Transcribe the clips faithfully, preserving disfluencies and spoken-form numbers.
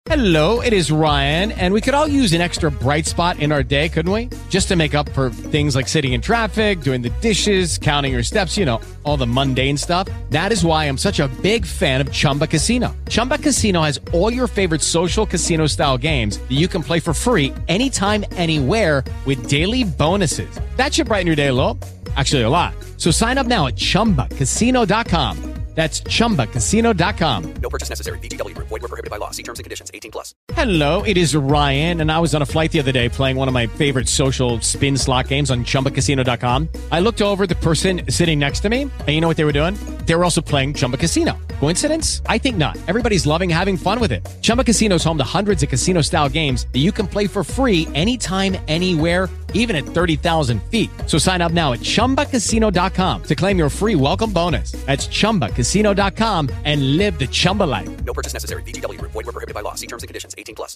Hello, it is Ryan, and we could all use an extra bright spot in our day, couldn't we? Just to make up for things like sitting in traffic, doing the dishes, counting your steps, you know, all the mundane stuff. That is why I'm such a big fan of Chumba Casino. Chumba Casino has all your favorite social casino-style games that you can play for free anytime, anywhere with daily bonuses. That should brighten your day a little. Actually, a lot. So sign up now at chumba casino dot com. That's chumba casino dot com. No purchase necessary. V G W Group. Void where prohibited by law. See terms and conditions. eighteen plus. Hello, it is Ryan, and I was on a flight the other day playing one of my favorite social spin slot games on chumba casino dot com. I looked over at the person sitting next to me, and you know what they were doing? They were also playing Chumba Casino. Coincidence? I think not. Everybody's loving having fun with it. Chumba Casino is home to hundreds of casino-style games that you can play for free anytime, anywhere, even at thirty thousand feet. So sign up now at chumba casino dot com to claim your free welcome bonus. That's chumba casino dot com and live the Chumba life. No purchase necessary. V G W Group. Void where prohibited by law. See terms and conditions. eighteen plus.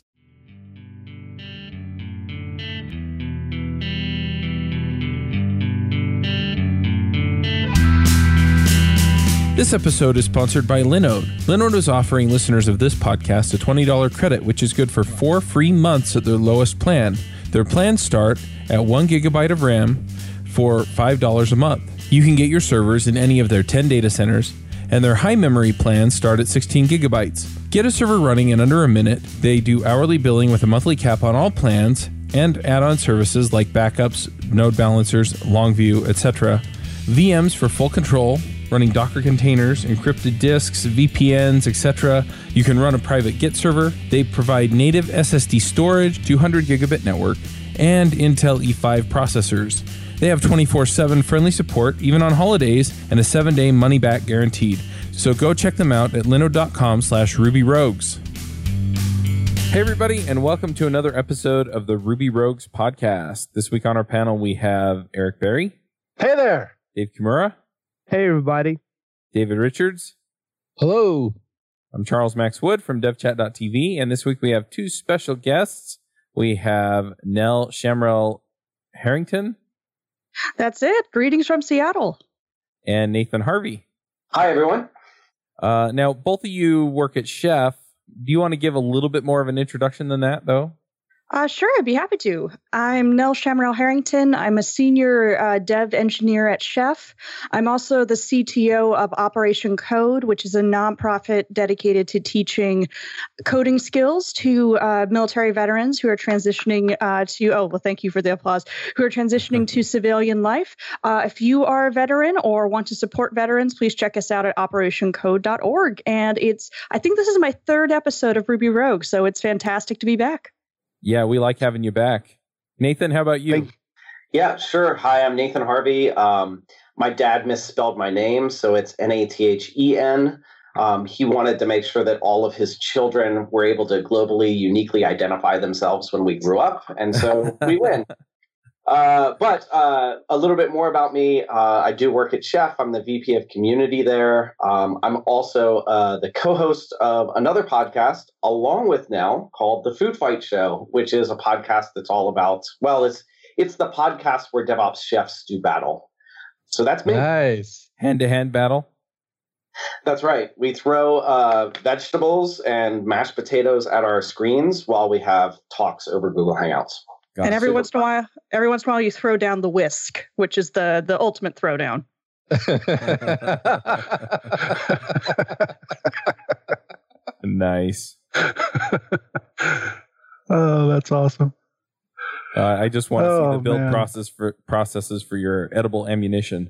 This episode is sponsored by Linode. Linode is offering listeners of this podcast a twenty dollars credit, which is good for four free months at their lowest plan. Their plans start at one gigabyte of RAM for five dollars a month. You can get your servers in any of their ten data centers, and their high memory plans start at sixteen gigabytes. Get a server running in under a minute. They do hourly billing with a monthly cap on all plans and add-on services like backups, node balancers, Longview, et cetera. V Ms for full control, running Docker containers, encrypted disks, V P Ns, et cetera. You can run a private Git server. They provide native S S D storage, two hundred gigabit network, and Intel E five processors. They have twenty-four seven friendly support, even on holidays, and a seven-day money-back guaranteed. So go check them out at linode.com slash rubyrogues. Hey, everybody, and welcome to another episode of the Ruby Rogues podcast. This week on our panel, we have Eric Berry. Hey there. Dave Kimura. Hey, everybody. David Richards. Hello. I'm Charles Max Wood from devchat dot t v, and this week we have two special guests. We have Nell Shamrell Harrington. That's it. Greetings from Seattle. And Nathan Harvey. Hi, everyone. Uh, now, both of you work at Chef. Do you want to give a little bit more of an introduction than that, though? Uh, sure, I'd be happy to. I'm Nell Shamrell Harrington. I'm a senior uh, dev engineer at Chef. I'm also the C T O of Operation Code, which is a nonprofit dedicated to teaching coding skills to uh, military veterans who are transitioning uh, to, oh, well, thank you for the applause, who are transitioning to civilian life. Uh, if you are a veteran or want to support veterans, please check us out at operation code dot org. And it's, I think this is my third episode of Ruby Rogue, so it's fantastic to be back. Yeah, we like having you back. Nathan, how about you? Yeah, sure. Hi, I'm Nathan Harvey. Um, my dad misspelled my name, so it's N A T H E N. Um, he wanted to make sure that all of his children were able to globally, uniquely identify themselves when we grew up, and so we win. Uh, but uh, a little bit more about me. Uh, I do work at Chef. I'm the V P of Community there. Um, I'm also uh, the co-host of another podcast along with Nell called The Food Fight Show, which is a podcast that's all about, well, it's it's the podcast where DevOps chefs do battle. So that's me. Nice. Hand-to-hand battle. That's right. We throw uh, vegetables and mashed potatoes at our screens while we have talks over Google Hangouts. And every once in a while, every once in a while, you throw down the whisk, which is the the ultimate throwdown. Nice. Oh, that's awesome. Uh, I just want to Oh, see the build man. process for processes for your edible ammunition.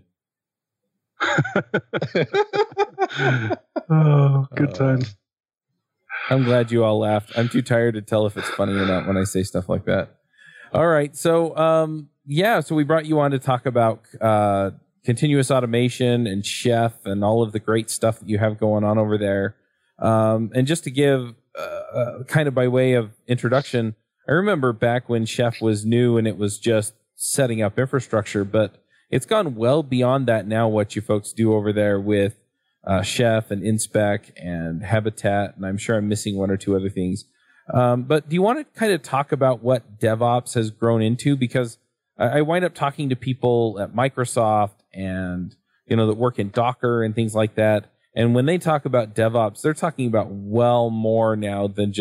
Oh, good Uh, times. I'm glad you all laughed. I'm too tired to tell if it's funny or not when I say stuff like that. All right. So, um, yeah, so we brought you on to talk about uh, continuous automation and Chef and all of the great stuff that you have going on over there. Um, and just to give uh, uh, kind of by way of introduction, I remember back when Chef was new and it was just setting up infrastructure, but it's gone well beyond that now, what you folks do over there with uh, Chef and Inspec and Habitat, and I'm sure I'm missing one or two other things. Um, but do you want to kind of talk about what DevOps has grown into? Because I, I wind up talking to people at Microsoft and, you know, that work in Docker and things like that. And when they talk about DevOps, they're talking about well more now than just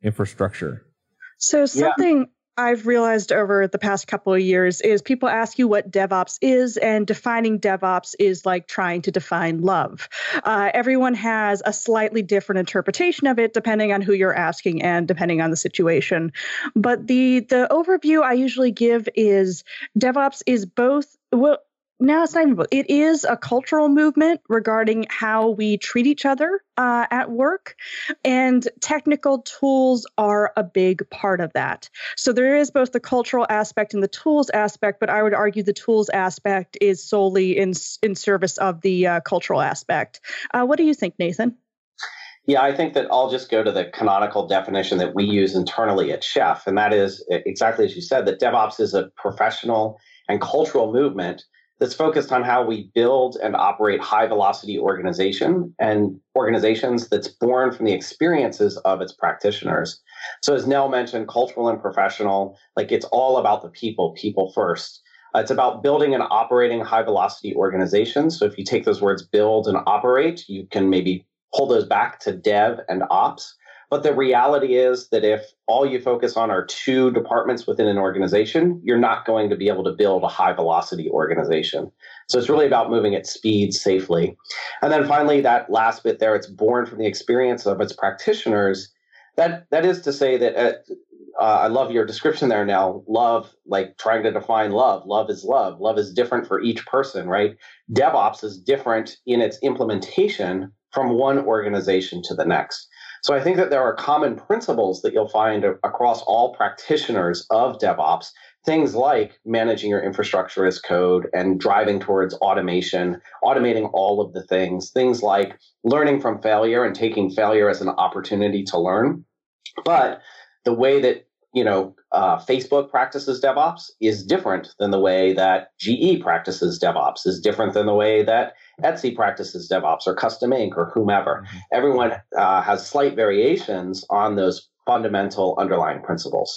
infrastructure? So something yeah. I've realized over the past couple of years is people ask you what DevOps is, and defining DevOps is like trying to define love. Uh, everyone has a slightly different interpretation of it depending on who you're asking and depending on the situation. But the the overview I usually give is DevOps is both, well, no, it's not even. It is a cultural movement regarding how we treat each other uh, at work, and technical tools are a big part of that. So there is both the cultural aspect and the tools aspect, but I would argue the tools aspect is solely in in service of the uh, cultural aspect. Uh, what do you think, Nathan? Yeah, I think that I'll just go to the canonical definition that we use internally at Chef, and that is exactly as you said, that DevOps is a professional and cultural movement that's focused on how we build and operate high-velocity organization and organizations that's born from the experiences of its practitioners. So as Nell mentioned, cultural and professional, like it's all about the people, people first. Uh, it's about building and operating high-velocity organizations. So if you take those words build and operate, you can maybe pull those back to dev and ops. But the reality is that if all you focus on are two departments within an organization, you're not going to be able to build a high velocity organization. So it's really about moving at speed safely. And then finally, that last bit there, it's born from the experience of its practitioners. That that is to say that uh, uh, I love your description there now. Love, like trying to define love. Love is love. Love is different for each person, right? DevOps is different in its implementation from one organization to the next. So I think that there are common principles that you'll find across all practitioners of DevOps, things like managing your infrastructure as code and driving towards automation, automating all of the things, things like learning from failure and taking failure as an opportunity to learn. But the way that you know, uh, Facebook practices DevOps is different than the way that G E practices DevOps, is different than the way that Etsy practices DevOps or Custom Ink or whomever. Mm-hmm. Everyone uh, has slight variations on those fundamental underlying principles.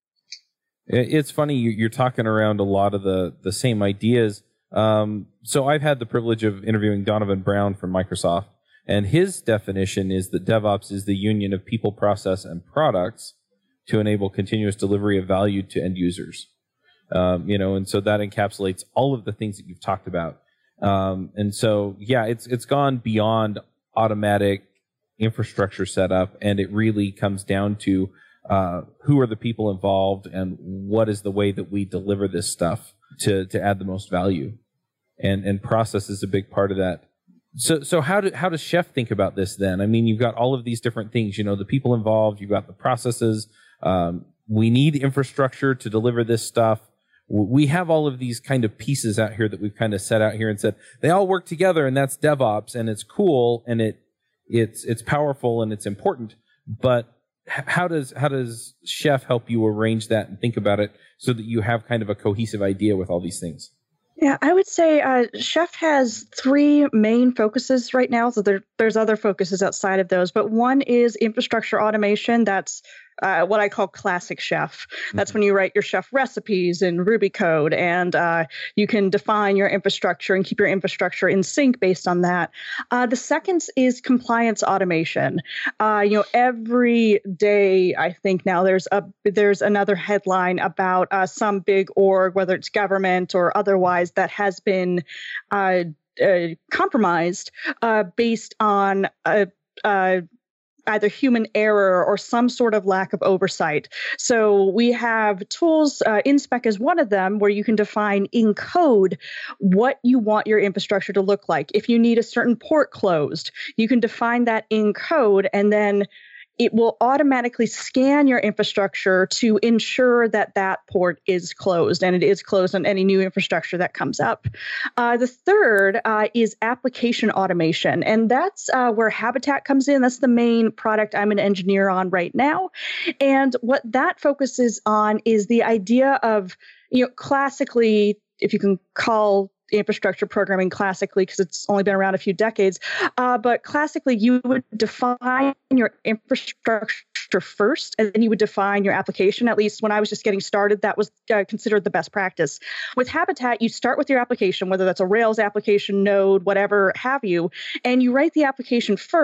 It's funny, you're talking around a lot of the, the same ideas. Um, so I've had the privilege of interviewing Donovan Brown from Microsoft, and his definition is that DevOps is the union of people, process, and products to enable continuous delivery of value to end users. Um, you know, and so that encapsulates all of the things that you've talked about. Um, and so, yeah, it's it's gone beyond automatic infrastructure setup, and it really comes down to uh, who are the people involved and what is the way that we deliver this stuff to to add the most value. And and process is a big part of that. So so how do how does Chef think about this then? I mean, you've got all of these different things, you know, the people involved, you've got the processes. Um, we need infrastructure to deliver this stuff. We have all of these kind of pieces out here that we've kind of set out here and said they all work together, and that's DevOps, and it's cool, and it it's it's powerful, and it's important. But how does how does Chef help you arrange that and think about it so that you have kind of a cohesive idea with all these things? Yeah, I would say uh, Chef has three main focuses right now. So there, there's other focuses outside of those, but one is infrastructure automation. That's uh, what I call classic Chef. That's mm-hmm. when you write your Chef recipes in Ruby code, and uh, you can define your infrastructure and keep your infrastructure in sync based on that. Uh, the second is compliance automation. Uh, you know, every day I think now there's a there's another headline about uh, some big org, whether it's government or otherwise, that has been uh, uh, compromised uh, based on a. Uh, either human error or some sort of lack of oversight. So we have tools, uh, InSpec is one of them, where you can define in code what you want your infrastructure to look like. If you need a certain port closed, you can define that in code, and then it will automatically scan your infrastructure to ensure that that port is closed, and it is closed on any new infrastructure that comes up. Uh, the third uh, is application automation, and that's uh, where Habitat comes in. That's the main product I'm an engineer on right now. And what that focuses on is the idea of, you know, classically, if you can call infrastructure programming classically, because it's only been around a few decades, uh, but classically you would define your infrastructure first, and then you would define your application. At least when I was just getting started, that was uh, considered the best practice. With Habitat, you start with your application, whether that's a Rails application, Node, whatever have you, and you write the application first.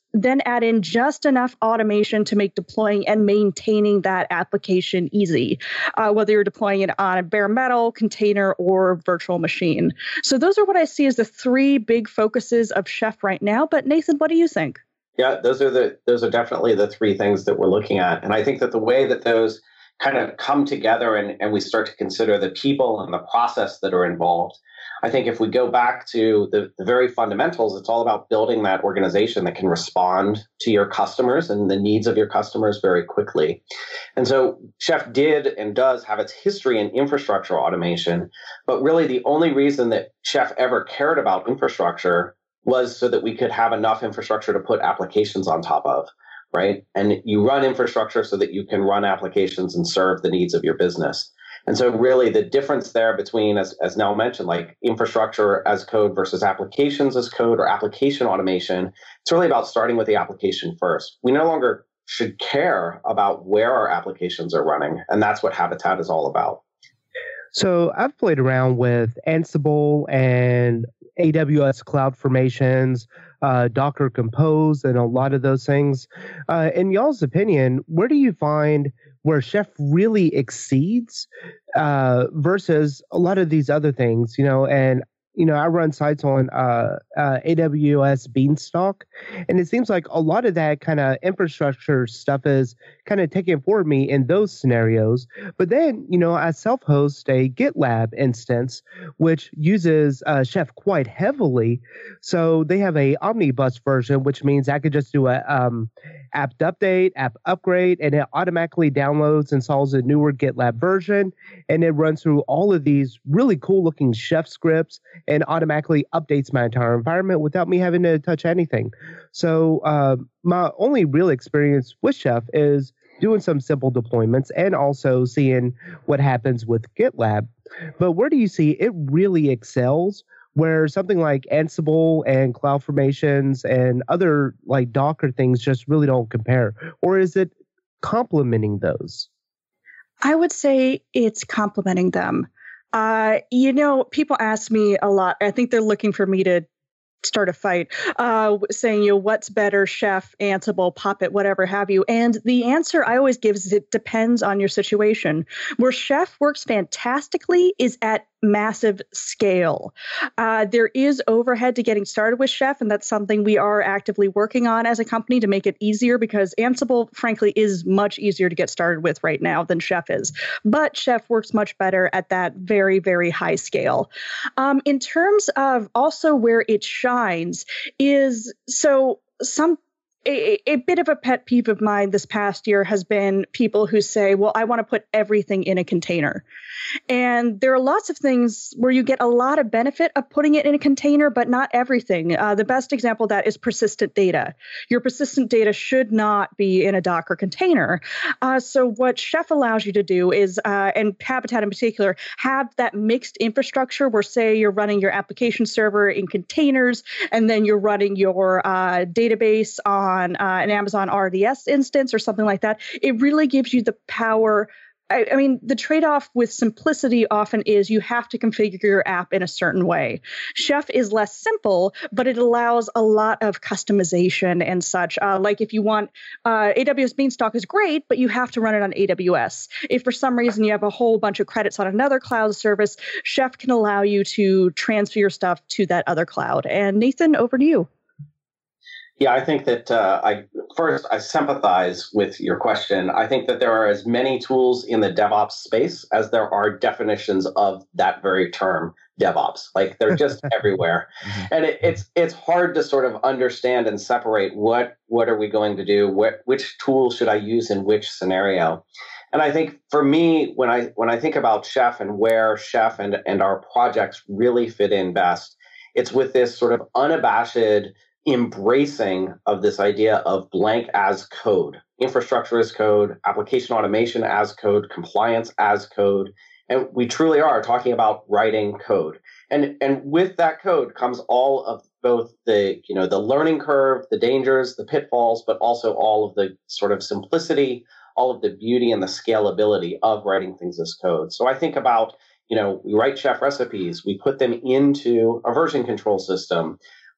then add in just enough automation to make deploying and maintaining that application easy, uh, whether you're deploying it on a bare metal, container, or virtual machine. So those are what I see as the three big focuses of Chef right now. But Nathan, what do you think? Yeah, those are the those are definitely the three things that we're looking at. And I think that the way that those kind of come together and, and we start to consider the people and the process that are involved, I think if we go back to the, the very fundamentals, it's all about building that organization that can respond to your customers and the needs of your customers very quickly. And so Chef did and does have its history in infrastructure automation, but really the only reason that Chef ever cared about infrastructure was so that we could have enough infrastructure to put applications on top of, right? And you run infrastructure so that you can run applications and serve the needs of your business. And so really the difference there between, as, as Nell mentioned, like infrastructure as code versus applications as code or application automation, it's really about starting with the application first. We no longer should care about where our applications are running. And that's what Habitat is all about. So I've played around with Ansible and A W S Cloud Formations, uh, Docker Compose, and a lot of those things. Uh, in y'all's opinion, where do you find where Chef really exceeds uh, versus a lot of these other things? You know, and you know, I run sites on uh, uh, A W S Beanstalk, and it seems like a lot of that kind of infrastructure stuff is kind of taken for me in those scenarios. But then, you know, I self-host a GitLab instance, which uses uh, Chef quite heavily. So they have a omnibus version, which means I could just do a um, apt update, app upgrade, and it automatically downloads, installs a newer GitLab version, and it runs through all of these really cool-looking Chef scripts and automatically updates my entire environment without me having to touch anything. So uh, my only real experience with Chef is doing some simple deployments and also seeing what happens with GitLab. But where do you see it really excels, where something like Ansible and Cloud Formations and other like Docker things just really don't compare? Or is it complementing those? I would say it's complementing them. Uh, you know, people ask me a lot. I think they're looking for me to start a fight, uh, saying, you know, what's better, Chef, Ansible, Puppet, whatever have you. And the answer I always give is it depends on your situation. Where Chef works fantastically is at massive scale. Uh, there is overhead to getting started with Chef, and that's something we are actively working on as a company to make it easier, because Ansible, frankly, is much easier to get started with right now than Chef is. But Chef works much better at that very, very high scale. Um, in terms of also where it shines is, so some A, a bit of a pet peeve of mine this past year has been people who say, well, I want to put everything in a container. And there are lots of things where you get a lot of benefit of putting it in a container, but not everything. Uh, the best example of that is persistent data. Your persistent data should not be in a Docker container. Uh, so what Chef allows you to do is, uh, and Habitat in particular, have that mixed infrastructure where, say, you're running your application server in containers, and then you're running your uh, database on on uh, an Amazon R D S instance or something like that. It really gives you the power. I, I mean, the trade-off with simplicity often is you have to configure your app in a certain way. Chef is less simple, but it allows a lot of customization and such. Uh, like if you want, uh, A W S Beanstalk is great, but you have to run it on A W S. If for some reason you have a whole bunch of credits on another cloud service, Chef can allow you to transfer your stuff to that other cloud. And Nathan, over to you. Yeah, I think that uh, I first I sympathize with your question. I think that there are as many tools in the DevOps space as there are definitions of that very term, DevOps. Like they're just everywhere, mm-hmm. and it, it's it's hard to sort of understand and separate what what are we going to do, what which tool should I use in which scenario. And I think for me, when I when I think about Chef and where Chef and and our projects really fit in best, it's with this sort of unabashed embracing of this idea of blank as code, infrastructure as code, application automation as code, compliance as code. And we truly are talking about writing code. And, and with that code comes all of both the, you know, the learning curve, the dangers, the pitfalls, but also all of the sort of simplicity, all of the beauty and the scalability of writing things as code. So I think about, you know, we write Chef recipes, we put them into a version control system.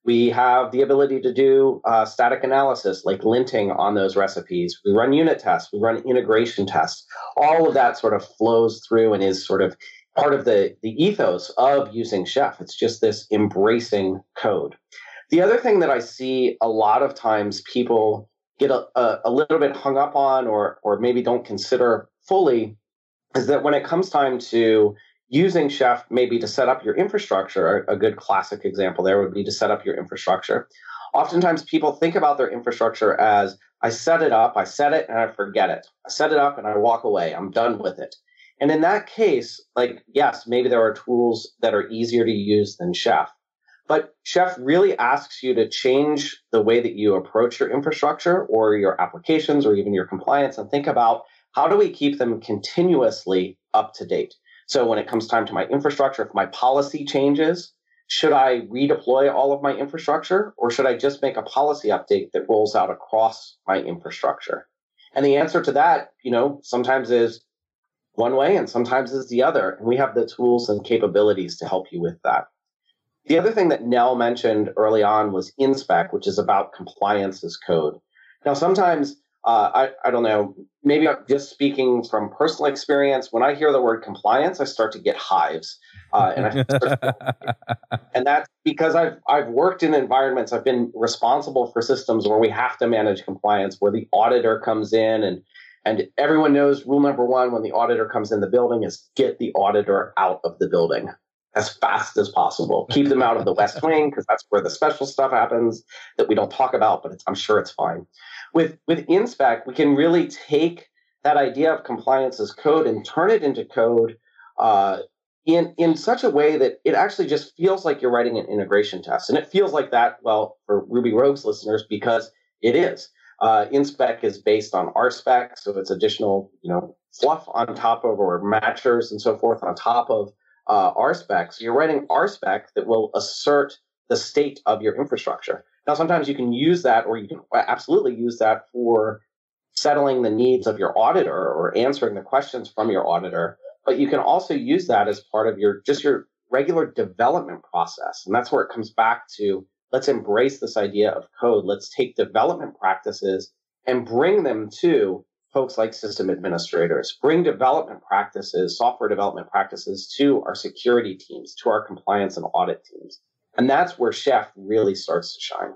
We have the ability to do uh, static analysis, like linting on those recipes. We run unit tests. We run integration tests. All of that sort of flows through and is sort of part of the, the ethos of using Chef. It's just this embracing code. The other thing that I see a lot of times people get a, a, a little bit hung up on or, or maybe don't consider fully is that when it comes time to using Chef maybe to set up your infrastructure, a good classic example there would be to set up your infrastructure. Oftentimes people think about their infrastructure as, I set it up, I set it, and I forget it. I set it up and I walk away. I'm done with it. And in that case, like, yes, maybe there are tools that are easier to use than Chef. But Chef really asks you to change the way that you approach your infrastructure or your applications or even your compliance and think about how do we keep them continuously up to date? So when it comes time to my infrastructure, if my policy changes, should I redeploy all of my infrastructure or should I just make a policy update that rolls out across my infrastructure? And the answer to that, you know, sometimes is one way and sometimes is the other. And we have the tools and capabilities to help you with that. The other thing that Nell mentioned early on was InSpec, which is about compliance as code. Now, sometimes, uh, I, I don't know, maybe I'm just speaking from personal experience. When I hear the word compliance, I start to get hives. Uh, and, I start to, and that's because I've, I've worked in environments, I've been responsible for systems where we have to manage compliance, where the auditor comes in and And everyone knows rule number one when the auditor comes in the building is get the auditor out of the building as fast as possible. Keep them out of the West Wing because that's where the special stuff happens that we don't talk about, but it's, I'm sure it's fine. With with InSpec, we can really take that idea of compliance as code and turn it into code uh, in, in such a way that it actually just feels like you're writing an integration test. And it feels like that, well, for Ruby Rogues listeners, because it is. Uh, InSpec is based on RSpec, so it's additional, you know, fluff on top of, or matchers and so forth on top of uh, RSpec. So you're writing RSpec that will assert the state of your infrastructure. Now, sometimes you can use that, or you can absolutely use that for settling the needs of your auditor or answering the questions from your auditor. But you can also use that as part of your just your regular development process, and that's where it comes back to. Let's embrace this idea of code. Let's take development practices and bring them to folks like system administrators, bring development practices, software development practices to our security teams, to our compliance and audit teams. And that's where Chef really starts to shine.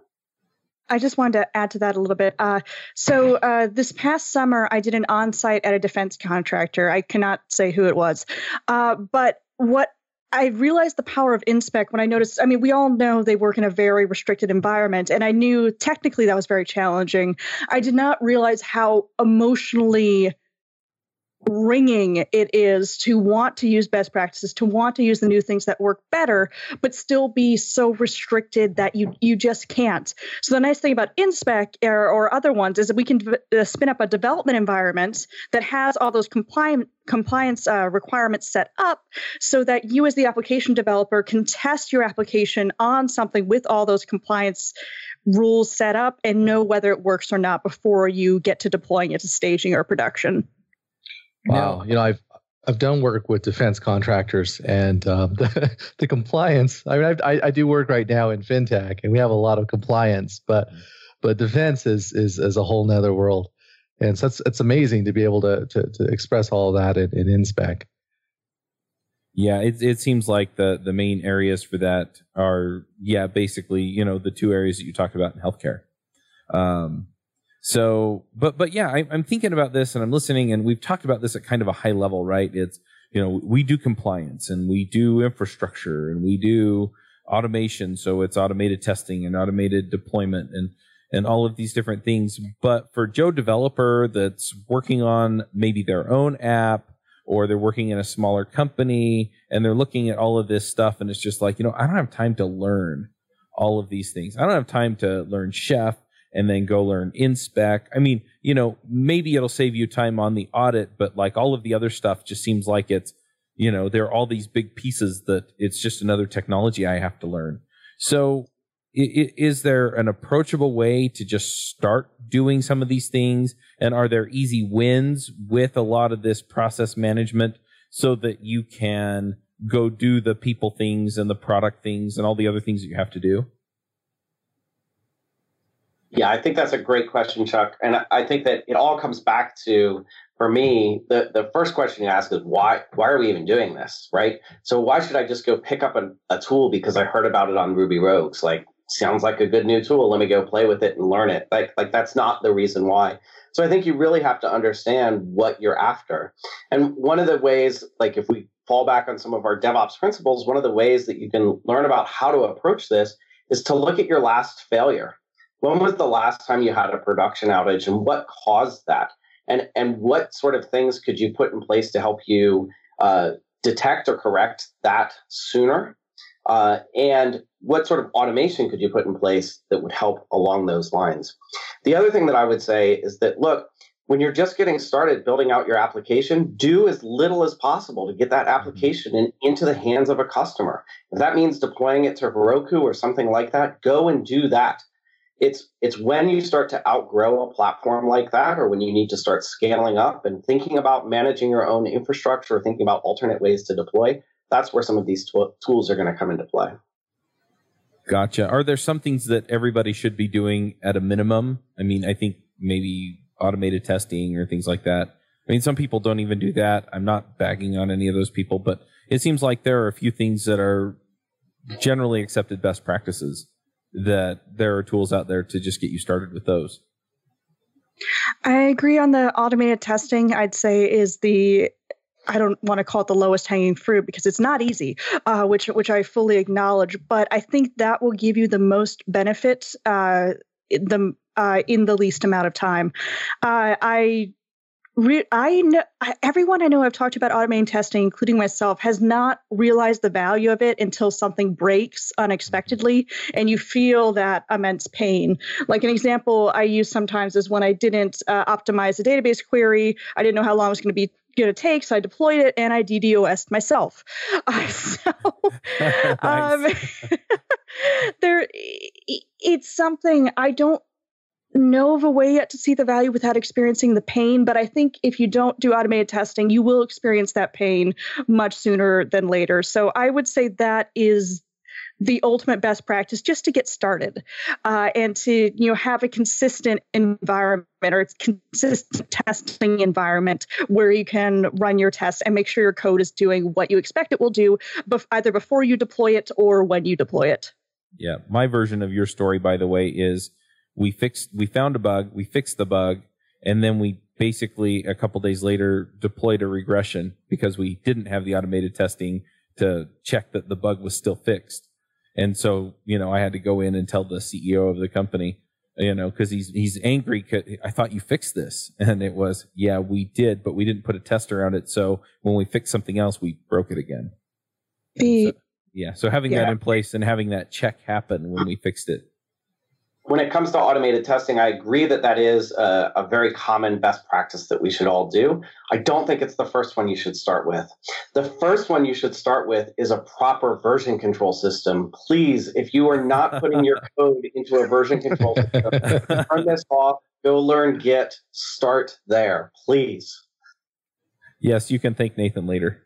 I just wanted to add to that a little bit. Uh, so uh, this past summer, I did an on-site at a defense contractor. I cannot say who it was. Uh, but what I realized the power of InSpec when I noticed, I mean, we all know they work in a very restricted environment, and I knew technically that was very challenging. I did not realize how emotionally ringing it is to want to use best practices, to want to use the new things that work better, but still be so restricted that you you just can't. So the nice thing about InSpec or, or other ones is that we can uh, spin up a development environment that has all those compliant compliance uh, requirements set up so that you as the application developer can test your application on something with all those compliance rules set up and know whether it works or not before you get to deploying it to staging or production. Wow, you know, I've I've done work with defense contractors, and um, the, the compliance. I mean, I, I do work right now in fintech, and we have a lot of compliance, but but defense is is is a whole nother world, and so it's it's amazing to be able to to, to express all of that in, in InSpec. Yeah, it it seems like the the main areas for that are yeah basically you know the two areas that you talked about in healthcare. Um, So, but, but yeah, I, I'm thinking about this and I'm listening, and we've talked about this at kind of a high level, right? It's, you know, we do compliance and we do infrastructure and we do automation. So it's automated testing and automated deployment and, and all of these different things. But for Joe developer that's working on maybe their own app, or they're working in a smaller company and they're looking at all of this stuff, and it's just like, you know, I don't have time to learn all of these things. I don't have time to learn Chef and then go learn InSpec. I mean, you know, maybe it'll save you time on the audit, but like all of the other stuff just seems like it's, you know, there are all these big pieces that it's just another technology I have to learn. So is there an approachable way to just start doing some of these things? And are there easy wins with a lot of this process management so that you can go do the people things and the product things and all the other things that you have to do? Yeah, I think that's a great question, Chuck. And I, I think that it all comes back to, for me, the, the first question you ask is why why are we even doing this, right? So why should I just go pick up a, a tool because I heard about it on Ruby Rogues? Like, sounds like a good new tool. Let me go play with it and learn it. Like, like that's not the reason why. So I think you really have to understand what you're after. And one of the ways, like if we fall back on some of our DevOps principles, one of the ways that you can learn about how to approach this is to look at your last failure. When was the last time you had a production outage and what caused that? And, and what sort of things could you put in place to help you uh, detect or correct that sooner? Uh, and what sort of automation could you put in place that would help along those lines? The other thing that I would say is that, look, when you're just getting started building out your application, do as little as possible to get that application in, into the hands of a customer. If that means deploying it to Heroku or something like that, go and do that. It's it's when you start to outgrow a platform like that, or when you need to start scaling up and thinking about managing your own infrastructure, or thinking about alternate ways to deploy, that's where some of these t- tools are going to come into play. Gotcha. Are there some things that everybody should be doing at a minimum? I mean, I think maybe automated testing or things like that. I mean, some people don't even do that. I'm not bagging on any of those people, but it seems like there are a few things that are generally accepted best practices, that there are tools out there to just get you started with those. I agree on the automated testing. I'd say is the, I don't want to call it the lowest hanging fruit because it's not easy, uh, which which I fully acknowledge. But I think that will give you the most benefit uh, in the uh, in the least amount of time. Uh, I. Re- I know I, everyone I know I've talked about automating testing, including myself, has not realized the value of it until something breaks unexpectedly and you feel that immense pain. Like an example I use sometimes is when I didn't uh, optimize a database query. I didn't know how long it was going to be going to take, so I deployed it and I D DoS'd myself. Uh, so um, there, it's something I don't know of a way yet to see the value without experiencing the pain. But I think if you don't do automated testing, you will experience that pain much sooner than later. So I would say that is the ultimate best practice just to get started uh, and to, you know, have a consistent environment or it's consistent testing environment where you can run your tests and make sure your code is doing what you expect it will do, bef- either before you deploy it or when you deploy it. Yeah. My version of your story, by the way, is We fixed, we found a bug, we fixed the bug, and then we basically a couple days later deployed a regression because we didn't have the automated testing to check that the bug was still fixed. And so, you know, I had to go in and tell the C E O of the company, you know, because he's he's angry. 'Cause I thought you fixed this, and it was, yeah, we did, but we didn't put a test around it. So when we fixed something else, we broke it again. The, so, yeah, so having yeah. that in place and having that check happen when we fixed it. When it comes to automated testing, I agree that that is a, a very common best practice that we should all do. I don't think it's the first one you should start with. The first one you should start with is a proper version control system. Please, if you are not putting your code into a version control system, turn this off, go learn Git, start there, please. Yes, you can thank Nathan later.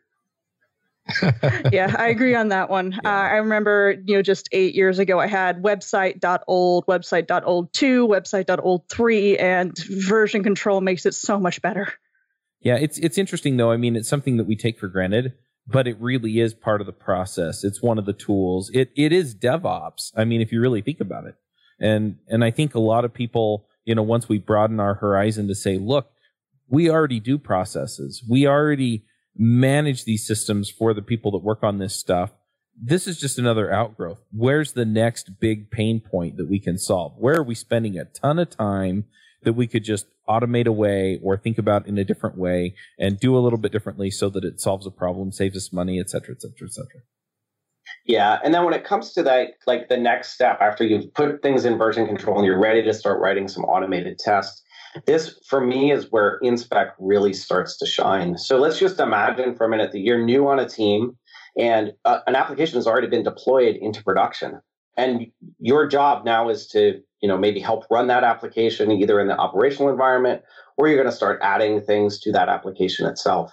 Yeah, I agree on that one. Yeah. Uh, I remember, you know, just eight years ago, I had website.old, website.old two, website.old three, and version control makes it so much better. Yeah, it's it's interesting, though. I mean, it's something that we take for granted, but it really is part of the process. It's one of the tools. It It is DevOps. I mean, if you really think about it. And and I think a lot of people, you know, once we broaden our horizon to say, look, we already do processes. We already manage these systems for the people that work on this stuff. This is just another outgrowth. Where's the next big pain point that we can solve? Where are we spending a ton of time that we could just automate away or think about in a different way and do a little bit differently so that it solves a problem, saves us money, et cetera, et cetera, et cetera. Yeah, and then when it comes to that, like the next step after you've put things in version control and you're ready to start writing some automated tests, this, for me, is where InSpec really starts to shine. So let's just imagine for a minute that you're new on a team and uh, an application has already been deployed into production. And your job now is to, you know, maybe help run that application either in the operational environment or you're going to start adding things to that application itself.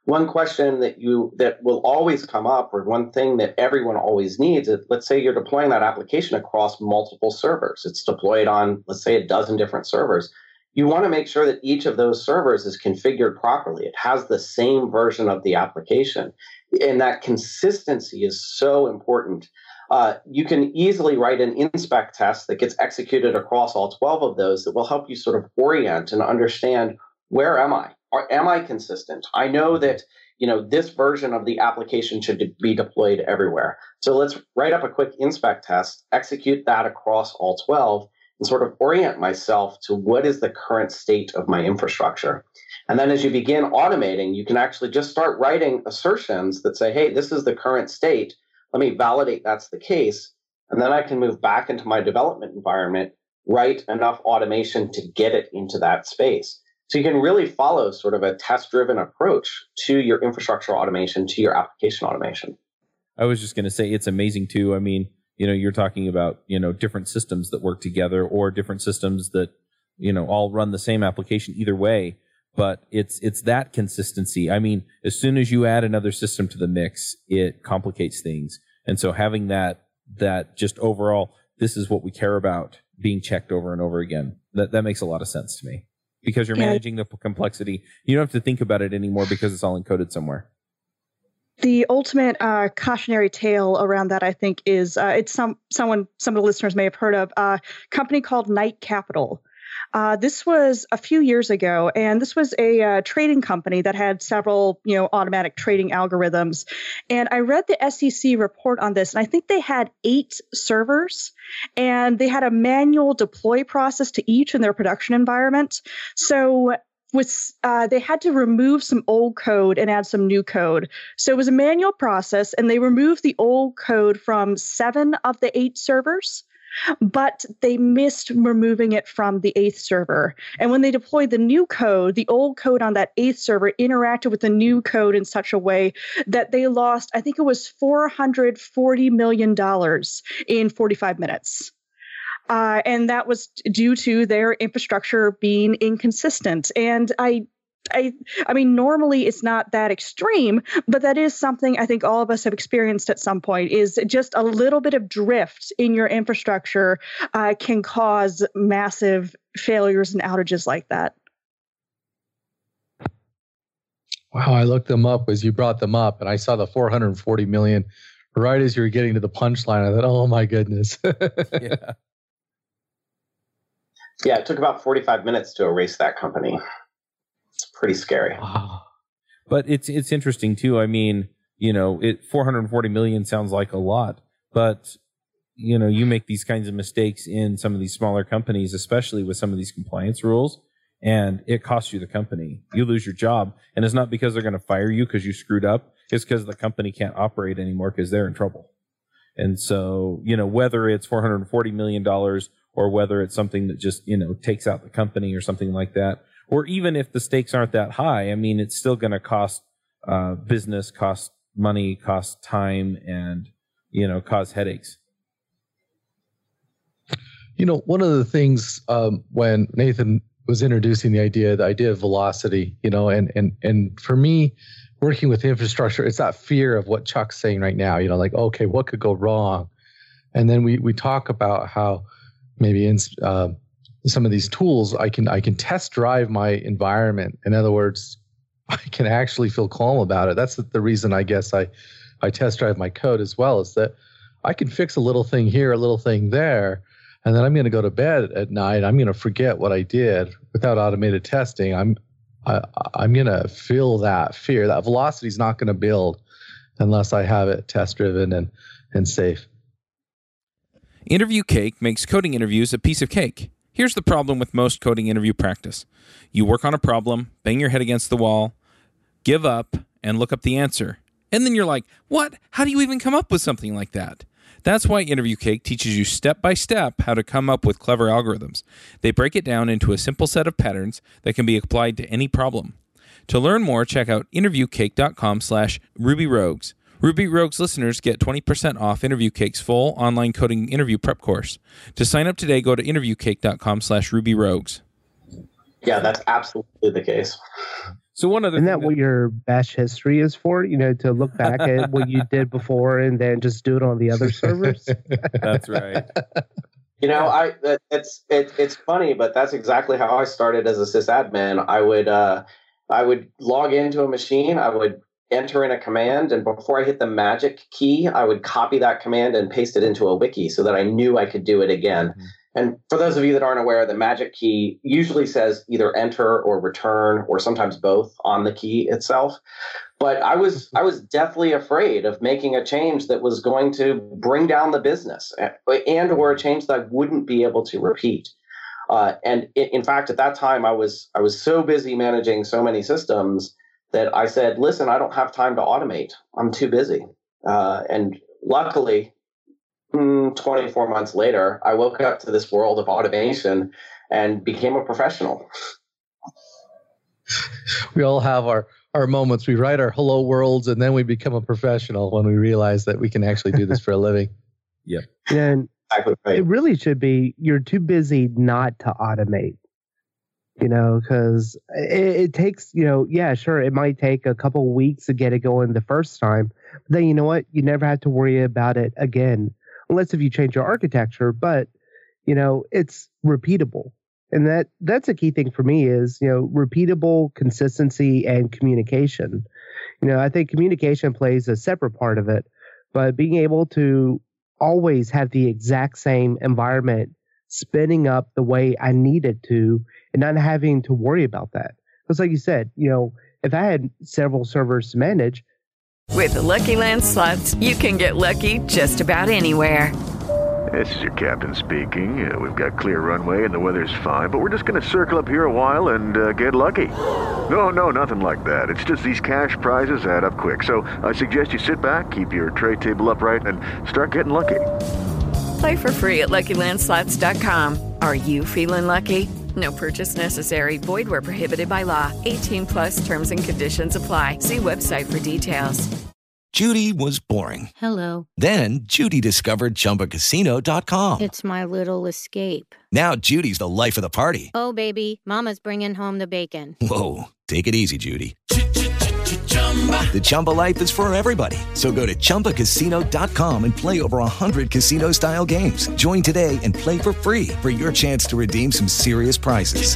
one question that you that will always come up, or one thing that everyone always needs, is, let's say you're deploying that application across multiple servers. It's deployed on, let's say, a dozen different servers. You want to make sure that each of those servers is configured properly. It has the same version of the application. And that consistency is so important. Uh, you can easily write an inspect test that gets executed across all twelve of those that will help you sort of orient and understand, where am I? Or am I consistent? I know that, you know, this version of the application should de- be deployed everywhere. So let's write up a quick inspect test, execute that across all twelve, and sort of orient myself to what is the current state of my infrastructure. And then as you begin automating, you can actually just start writing assertions that say, hey, this is the current state. Let me validate that's the case. And then I can move back into my development environment, write enough automation to get it into that space. So you can really follow sort of a test-driven approach to your infrastructure automation, to your application automation. I was just going to say, it's amazing too. I mean, you know, you're talking about, you know, different systems that work together, or different systems that, you know, all run the same application either way. But it's it's that consistency. I mean, as soon as you add another system to the mix, it complicates things. And so having that that just overall, this is what we care about, being checked over and over again, that that makes a lot of sense to me. Because you're yeah. managing the complexity. You don't have to think about it anymore because it's all encoded somewhere. The ultimate uh, cautionary tale around that, I think, is uh, it's some someone some of the listeners may have heard of a company called Knight Capital. Uh, this was a few years ago, and this was a uh, trading company that had several, you know, automatic trading algorithms. And I read the S E C report on this, and I think they had eight servers, and they had a manual deploy process to each in their production environment. So with uh, they had to remove some old code and add some new code. So it was a manual process, and they removed the old code from seven of the eight servers, but they missed removing it from the eighth server. And when they deployed the new code, the old code on that eighth server interacted with the new code in such a way that they lost, I think it was four hundred forty million dollars in forty-five minutes. Uh, and that was due to their infrastructure being inconsistent. And I I I mean, normally it's not that extreme, but that is something I think all of us have experienced at some point, is just a little bit of drift in your infrastructure uh, can cause massive failures and outages like that. Wow, I looked them up as you brought them up, and I saw the four hundred forty million right as you were getting to the punchline. I thought, oh my goodness. yeah. Yeah, it took about forty-five minutes to erase that company. It's pretty scary. Wow. But it's it's interesting too. I mean, you know, it four hundred forty million sounds like a lot, but you know, you make these kinds of mistakes in some of these smaller companies, especially with some of these compliance rules, and it costs you the company. You lose your job, and it's not because they're going to fire you because you screwed up. It's because the company can't operate anymore because they're in trouble. And so, you know, whether it's four hundred forty million dollars or whether it's something that just, you know, takes out the company or something like that, or even if the stakes aren't that high, I mean, it's still going to cost uh, business, cost money, cost time, and, you know, cause headaches. You know, one of the things um, when Nathan was introducing the idea, the idea of velocity, you know, and and and for me, working with infrastructure, it's that fear of what Chuck's saying right now, you know, like, okay, what could go wrong? And then we we talk about how maybe in uh, some of these tools, I can I can test drive my environment. In other words, I can actually feel calm about it. That's the, the reason I guess I, I test drive my code as well, is that I can fix a little thing here, a little thing there, and then I'm going to go to bed at night. I'm going to forget what I did without automated testing. I'm I, I'm going to feel that fear. That velocity is not going to build unless I have it test driven and, and safe. Interview Cake makes coding interviews a piece of cake. Here's the problem with most coding interview practice. You work on a problem, bang your head against the wall, give up, and look up the answer. And then you're like, what? How do you even come up with something like that? That's why Interview Cake teaches you step by step how to come up with clever algorithms. They break it down into a simple set of patterns that can be applied to any problem. To learn more, check out interviewcake.com slash rubyrogues. Ruby Rogues listeners get twenty percent off Interview Cake's full online coding interview prep course. To sign up today, go to interviewcake.com slash rubyrogues. Yeah, that's absolutely the case. So one other Isn't thing that what your bash history is for? You know, to look back at what you did before and then just do it on the other servers? That's right. You know, I that, it's it, it's funny, but that's exactly how I started as a sysadmin. I would uh, I would log into a machine, I would enter in a command, and before I hit the magic key, I would copy that command and paste it into a wiki so that I knew I could do it again. Mm-hmm. And for those of you that aren't aware, the magic key usually says either enter or return, or sometimes both on the key itself. But I was I was deathly afraid of making a change that was going to bring down the business, and or a change that I wouldn't be able to repeat. Uh, and it, in fact, at that time, I was I was so busy managing so many systems that I said, "Listen, I don't have time to automate. I'm too busy." Uh, and luckily, twenty-four months later, I woke up to this world of automation and became a professional. We all have our, our moments. We write our hello worlds and then we become a professional when we realize that we can actually do this for a living. Yep. And exactly right. It really should be, you're too busy not to automate. You know, because it, it takes, you know, yeah, sure, it might take a couple of weeks to get it going the first time. But then you know what? You never have to worry about it again. Unless if you change your architecture, but you know, it's repeatable. And that that's a key thing for me is, you know, repeatable consistency and communication. You know, I think communication plays a separate part of it, but being able to always have the exact same environment spinning up the way I need it to and not having to worry about that. Because like you said, you know, if I had several servers to manage, with the Lucky Land Slots, you can get lucky just about anywhere. This is your captain speaking. Uh, we've got clear runway and the weather's fine, but we're just going to circle up here a while and uh, get lucky. No, no, nothing like that. It's just these cash prizes add up quick. So I suggest you sit back, keep your tray table upright, and start getting lucky. Play for free at Lucky Land Slots dot com. Are you feeling lucky? No purchase necessary. Void where prohibited by law. eighteen plus terms and conditions apply. See website for details. Judy was boring. Hello. Then Judy discovered Chumba Casino dot com. It's my little escape. Now Judy's the life of the party. Oh, baby, mama's bringing home the bacon. Whoa, take it easy, Judy. The Chumba life is for everybody. So go to Chumba Casino dot com and play over one hundred casino-style games. Join today and play for free for your chance to redeem some serious prizes.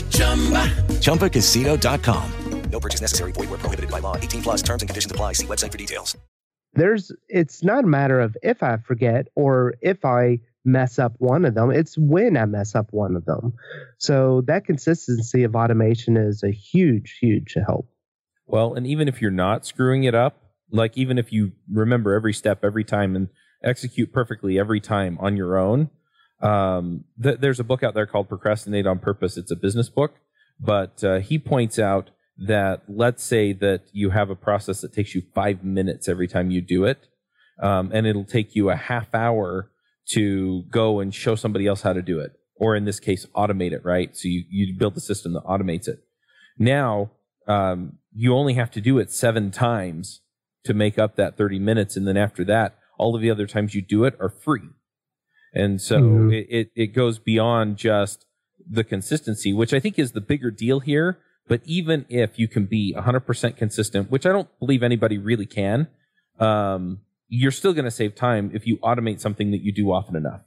Chumba Casino dot com. No purchase necessary. Void where prohibited by law. eighteen plus terms and conditions apply. See website for details. There's, it's not a matter of if I forget or if I mess up one of them. It's when I mess up one of them. So that consistency of automation is a huge, huge help. Well, and even if you're not screwing it up, like even if you remember every step every time and execute perfectly every time on your own, um, th- there's a book out there called Procrastinate on Purpose. It's a business book, but uh, he points out that let's say that you have a process that takes you five minutes every time you do it, um, and it'll take you a half hour to go and show somebody else how to do it, or in this case, automate it, right? So you, you build the system that automates it. Now, um, you only have to do it seven times to make up that thirty minutes, and then after that, all of the other times you do it are free. And so mm-hmm. it, it, it goes beyond just the consistency, which I think is the bigger deal here. But even if you can be one hundred percent consistent, which I don't believe anybody really can, um, you're still going to save time if you automate something that you do often enough.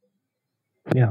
Yeah.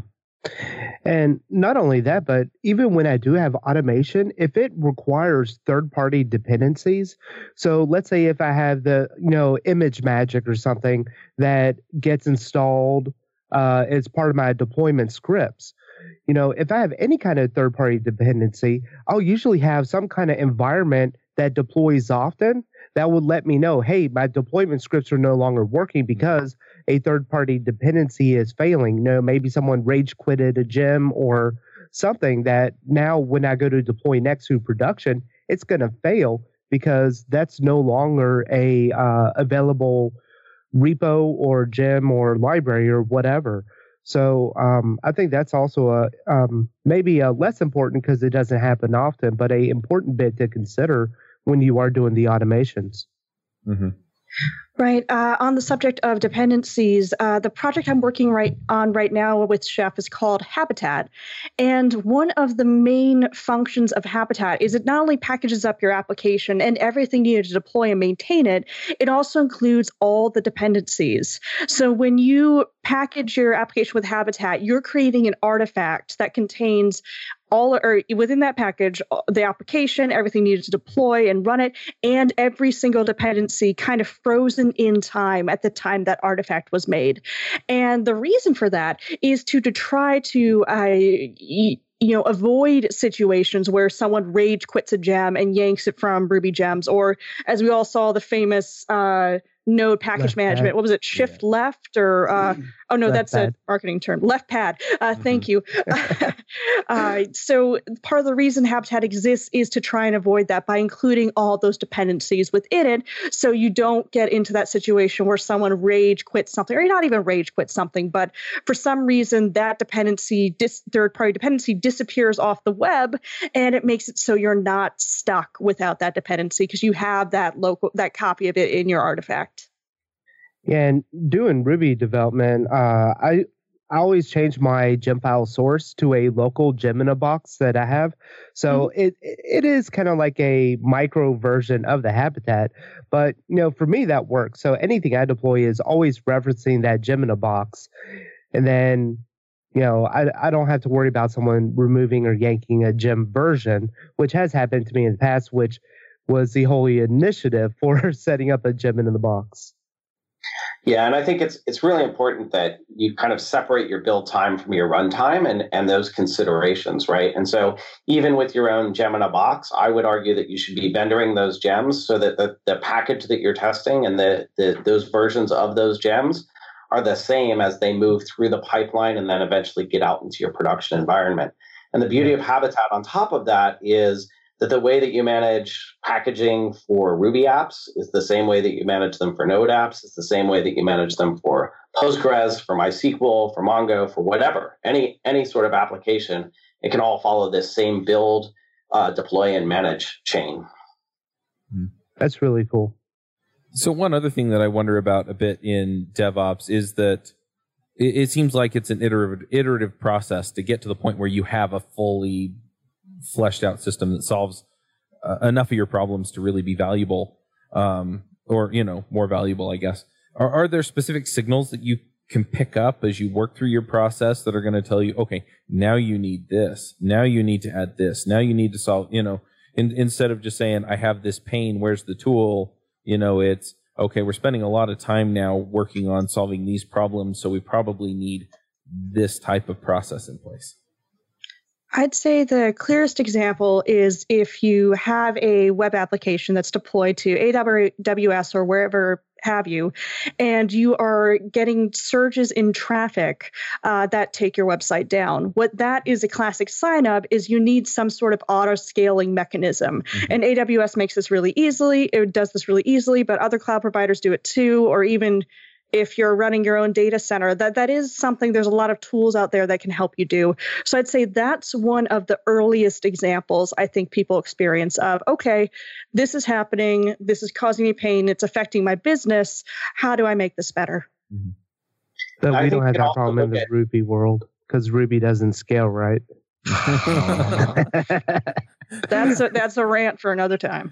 And not only that, but even when I do have automation, if it requires third-party dependencies, so let's say if I have the, you know, ImageMagick or something that gets installed uh, as part of my deployment scripts, you know, if I have any kind of third-party dependency, I'll usually have some kind of environment that deploys often that would let me know, hey, my deployment scripts are no longer working because a third-party dependency is failing. You know, maybe someone rage quitted a gem or something that now when I go to deploy next to production, it's going to fail because that's no longer a uh, available repo or gem or library or whatever. So um, I think that's also a um, maybe a less important because it doesn't happen often, but a important bit to consider when you are doing the automations. Mm-hmm. Right. Uh, on the subject of dependencies, uh, the project I'm working right on right now with Chef is called Habitat. And one of the main functions of Habitat is it not only packages up your application and everything needed to deploy and maintain it, it also includes all the dependencies. So when you package your application with Habitat, you're creating an artifact that contains all or within that package, the application, everything needed to deploy and run it, and every single dependency kind of frozen in time at the time that artifact was made. And the reason for that is to, to try to uh, y- you know, avoid situations where someone rage quits a gem and yanks it from Ruby Gems, or as we all saw, the famous uh, Node package left management. Pad. What was it? Shift yeah. left or uh, oh no, left that's pad. a marketing term. Left pad. Uh, mm-hmm. Thank you. uh, so part of the reason Habitat exists is to try and avoid that by including all those dependencies within it, so you don't get into that situation where someone rage quits something, or not even rage quits something, but for some reason that dependency, dis- third-party dependency, disappears off the web, and it makes it so you're not stuck without that dependency because you have that local that copy of it in your artifact. Yeah, and doing Ruby development, uh, I I always change my gem file source to a local gem in a box that I have. So mm-hmm. it it is kind of like a micro version of the Habitat, but you know, for me that works. So anything I deploy is always referencing that gem in a box, and then you know I I don't have to worry about someone removing or yanking a gem version, which has happened to me in the past, which was the whole initiative for setting up a gem in the box. Yeah, and I think it's it's really important that you kind of separate your build time from your runtime and, and those considerations, right? And so even with your own gem in a box, I would argue that you should be vendoring those gems so that the, the package that you're testing and the, the those versions of those gems are the same as they move through the pipeline and then eventually get out into your production environment. And the beauty of Habitat on top of that is that the way that you manage packaging for Ruby apps is the same way that you manage them for Node apps. It's the same way that you manage them for Postgres, for MySQL, for Mongo, for whatever, any any sort of application. It can all follow this same build, uh, deploy, and manage chain. That's really cool. So one other thing that I wonder about a bit in DevOps is that it, it seems like it's an iterative iterative process to get to the point where you have a fully fleshed out system that solves uh, enough of your problems to really be valuable, um, or, you know, more valuable, I guess. Are, are there specific signals that you can pick up as you work through your process that are going to tell you, okay, now you need this, now you need to add this, now you need to solve, you know, in, instead of just saying, I have this pain, where's the tool? You know, it's, okay, we're spending a lot of time now working on solving these problems, so we probably need this type of process in place. I'd say the clearest example is if you have a web application that's deployed to A W S or wherever have you, and you are getting surges in traffic uh, that take your website down. What that is a classic sign of is you need some sort of auto-scaling mechanism. Mm-hmm. And A W S makes this really easily. It does this really easily, but other cloud providers do it too, or even if you're running your own data center, that that is something, there's a lot of tools out there that can help you do. So I'd say that's one of the earliest examples I think people experience of, okay, this is happening, this is causing me pain, it's affecting my business. How do I make this better? Mm-hmm. But we don't have that problem in the at- Ruby world because Ruby doesn't scale, right? that's a, that's a rant for another time.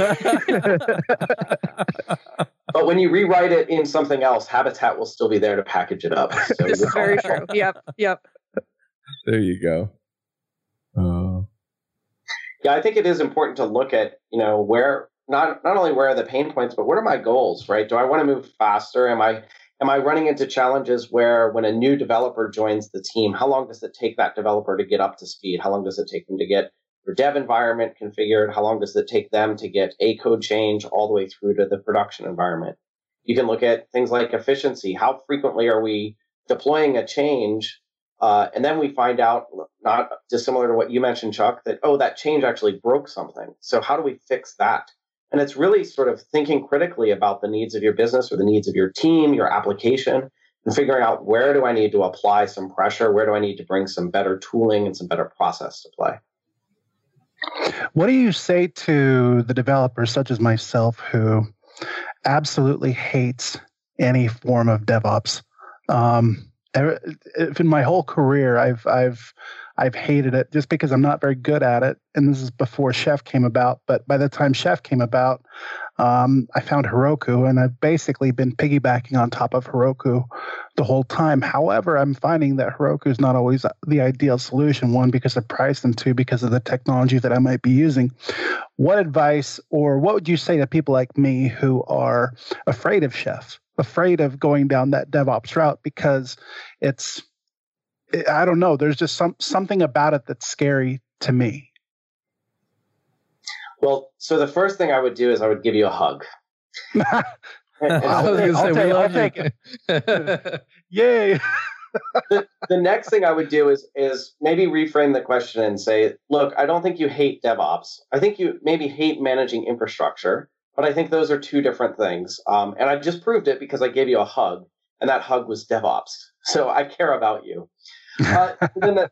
But when you rewrite it in something else, Habitat will still be there to package it up. So this is very true. Yep, yep. There you go. Uh... Yeah, I think it is important to look at, you know, where not not only where are the pain points, but what are my goals, right? Do I want to move faster? Am I am I running into challenges where when a new developer joins the team, how long does it take that developer to get up to speed? How long does it take them to get their dev environment configured? How long does it take them to get a code change all the way through to the production environment? You can look at things like efficiency. How frequently are we deploying a change? Uh, and then we find out, not dissimilar to what you mentioned, Chuck, that, oh, that change actually broke something. So how do we fix that? And it's really sort of thinking critically about the needs of your business or the needs of your team, your application, and figuring out where do I need to apply some pressure? Where do I need to bring some better tooling and some better process to play? What do you say to the developers such as myself who absolutely hates any form of DevOps. Um, in my whole career, I've I've I've hated it just because I'm not very good at it. And this is before Chef came about. But by the time Chef came about, um, I found Heroku, and I've basically been piggybacking on top of Heroku the whole time. However, I'm finding that Heroku is not always the ideal solution. One, because of price, and two, because of the technology that I might be using. What advice, or what would you say to people like me who are afraid of Chef, afraid of going down that DevOps route because it's, I don't know, there's just some something about it that's scary to me? Well, so the first thing I would do is I would give you a hug. I was going to say, we love you. Yay. the, the next thing I would do is is maybe reframe the question and say, look, I don't think you hate DevOps. I think you maybe hate managing infrastructure, but I think those are two different things. Um, and I just proved it because I gave you a hug, and that hug was DevOps. So I care about you. Uh, then the,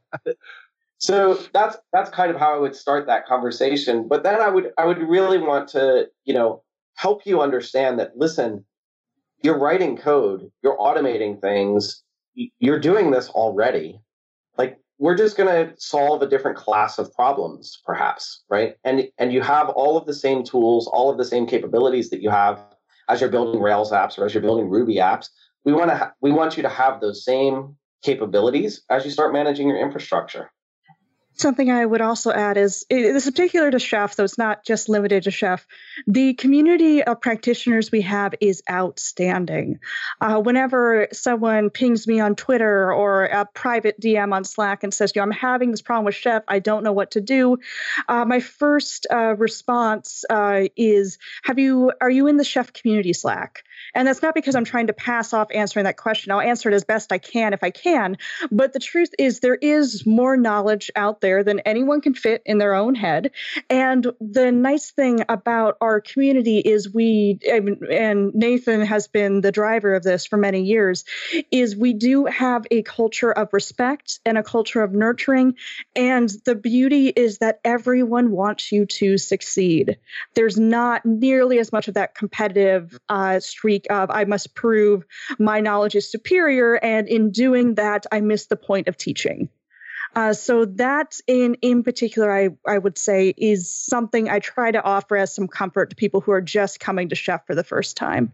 so that's that's kind of how I would start that conversation. But then I would I would really want to, you know, help you understand that, listen, you're writing code, you're automating things, you're doing this already. Like, we're just going to solve a different class of problems, perhaps, right? And and you have all of the same tools, all of the same capabilities that you have as you're building Rails apps or as you're building Ruby apps. We want to ha- we want you to have those same capabilities as you start managing your infrastructure. Something I would also add is, this is particular to Chef, though it's not just limited to Chef. The community of practitioners we have is outstanding. Uh, whenever someone pings me on Twitter or a private D M on Slack and says, you know, I'm having this problem with Chef, I don't know what to do, uh, my first uh, response uh, is, "Have you? Are you in the Chef community Slack?" And that's not because I'm trying to pass off answering that question. I'll answer it as best I can if I can. But the truth is, there is more knowledge out there than anyone can fit in their own head. And the nice thing about our community is we, and Nathan has been the driver of this for many years, is we do have a culture of respect and a culture of nurturing. And the beauty is that everyone wants you to succeed. There's not nearly as much of that competitive uh, streak of, I must prove my knowledge is superior, and in doing that, I miss the point of teaching. Uh, so that in in particular, I, I would say, is something I try to offer as some comfort to people who are just coming to Chef for the first time.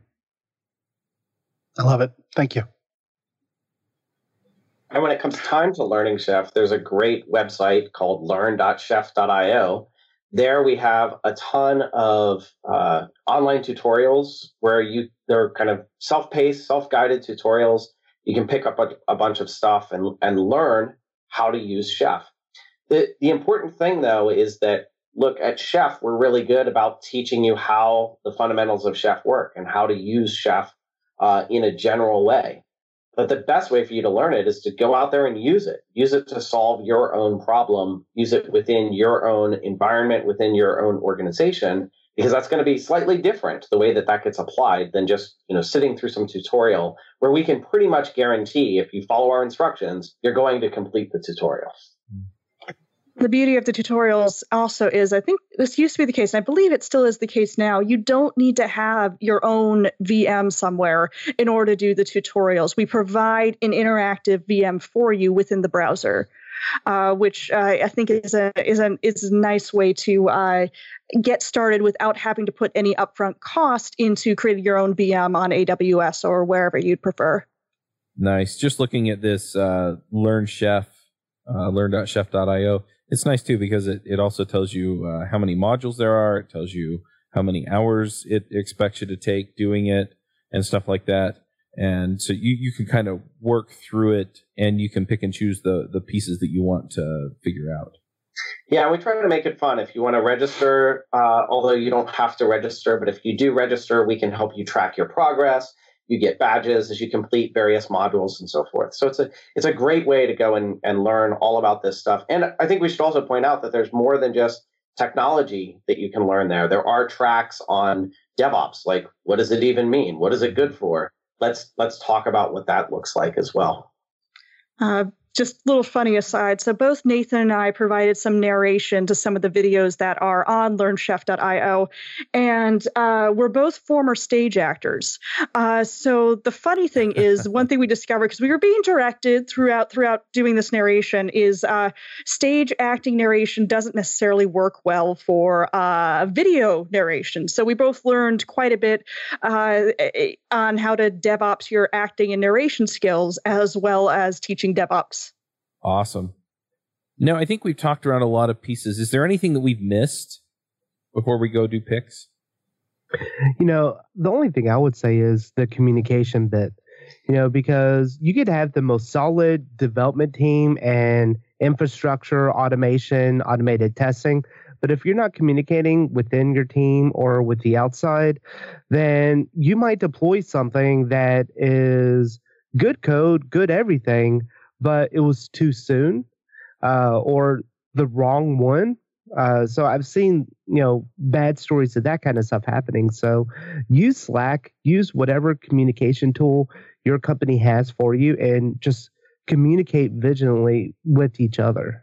I love it. Thank you. And when it comes time to learning Chef, there's a great website called learn dot chef dot io. There we have a ton of uh, online tutorials where you they're kind of self-paced, self-guided tutorials. You can pick up a, a bunch of stuff and, and learn how to use Chef. The, the important thing, though, is that, look, at Chef, we're really good about teaching you how the fundamentals of Chef work and how to use Chef uh, in a general way. But the best way for you to learn it is to go out there and use it. Use it to solve your own problem. Use it within your own environment, within your own organization, because that's going to be slightly different, the way that that gets applied, than just, you know, sitting through some tutorial where we can pretty much guarantee, if you follow our instructions, you're going to complete the tutorial. The beauty of the tutorials also is, I think this used to be the case, and I believe it still is the case now, you don't need to have your own V M somewhere in order to do the tutorials. We provide an interactive V M for you within the browser, uh, which uh, I think is a is a is a nice way to uh, get started without having to put any upfront cost into creating your own V M on A W S or wherever you'd prefer. Nice. Just looking at this uh, Learn Chef, uh, learn dot chef dot io. It's nice, too, because it, it also tells you uh, how many modules there are. It tells you how many hours it expects you to take doing it and stuff like that. And so you, you can kind of work through it, and you can pick and choose the, the pieces that you want to figure out. Yeah, we try to make it fun. If you want to register, uh, although you don't have to register, but if you do register, we can help you track your progress. You get badges as you complete various modules and so forth. So it's a it's a great way to go and, and learn all about this stuff. And I think we should also point out that there's more than just technology that you can learn there. There are tracks on DevOps, like, what does it even mean? What is it good for? Let's let's talk about what that looks like as well. Uh, just a little funny aside. So both Nathan and I provided some narration to some of the videos that are on learn chef dot io. And uh, we're both former stage actors. Uh, so the funny thing is, one thing we discovered, because we were being directed throughout throughout doing this narration, is uh, stage acting narration doesn't necessarily work well for uh, video narration. So we both learned quite a bit uh, on how to DevOps your acting and narration skills, as well as teaching DevOps. Awesome. Now, I think we've talked around a lot of pieces. Is there anything that we've missed before we go do picks? You know, the only thing I would say is the communication bit, you know, because you could have the most solid development team and infrastructure, automation, automated testing. But if you're not communicating within your team or with the outside, then you might deploy something that is good code, good everything, but it was too soon uh, or the wrong one. Uh, so I've seen, you know, bad stories of that kind of stuff happening. So use Slack, use whatever communication tool your company has for you, and just communicate vigilantly with each other.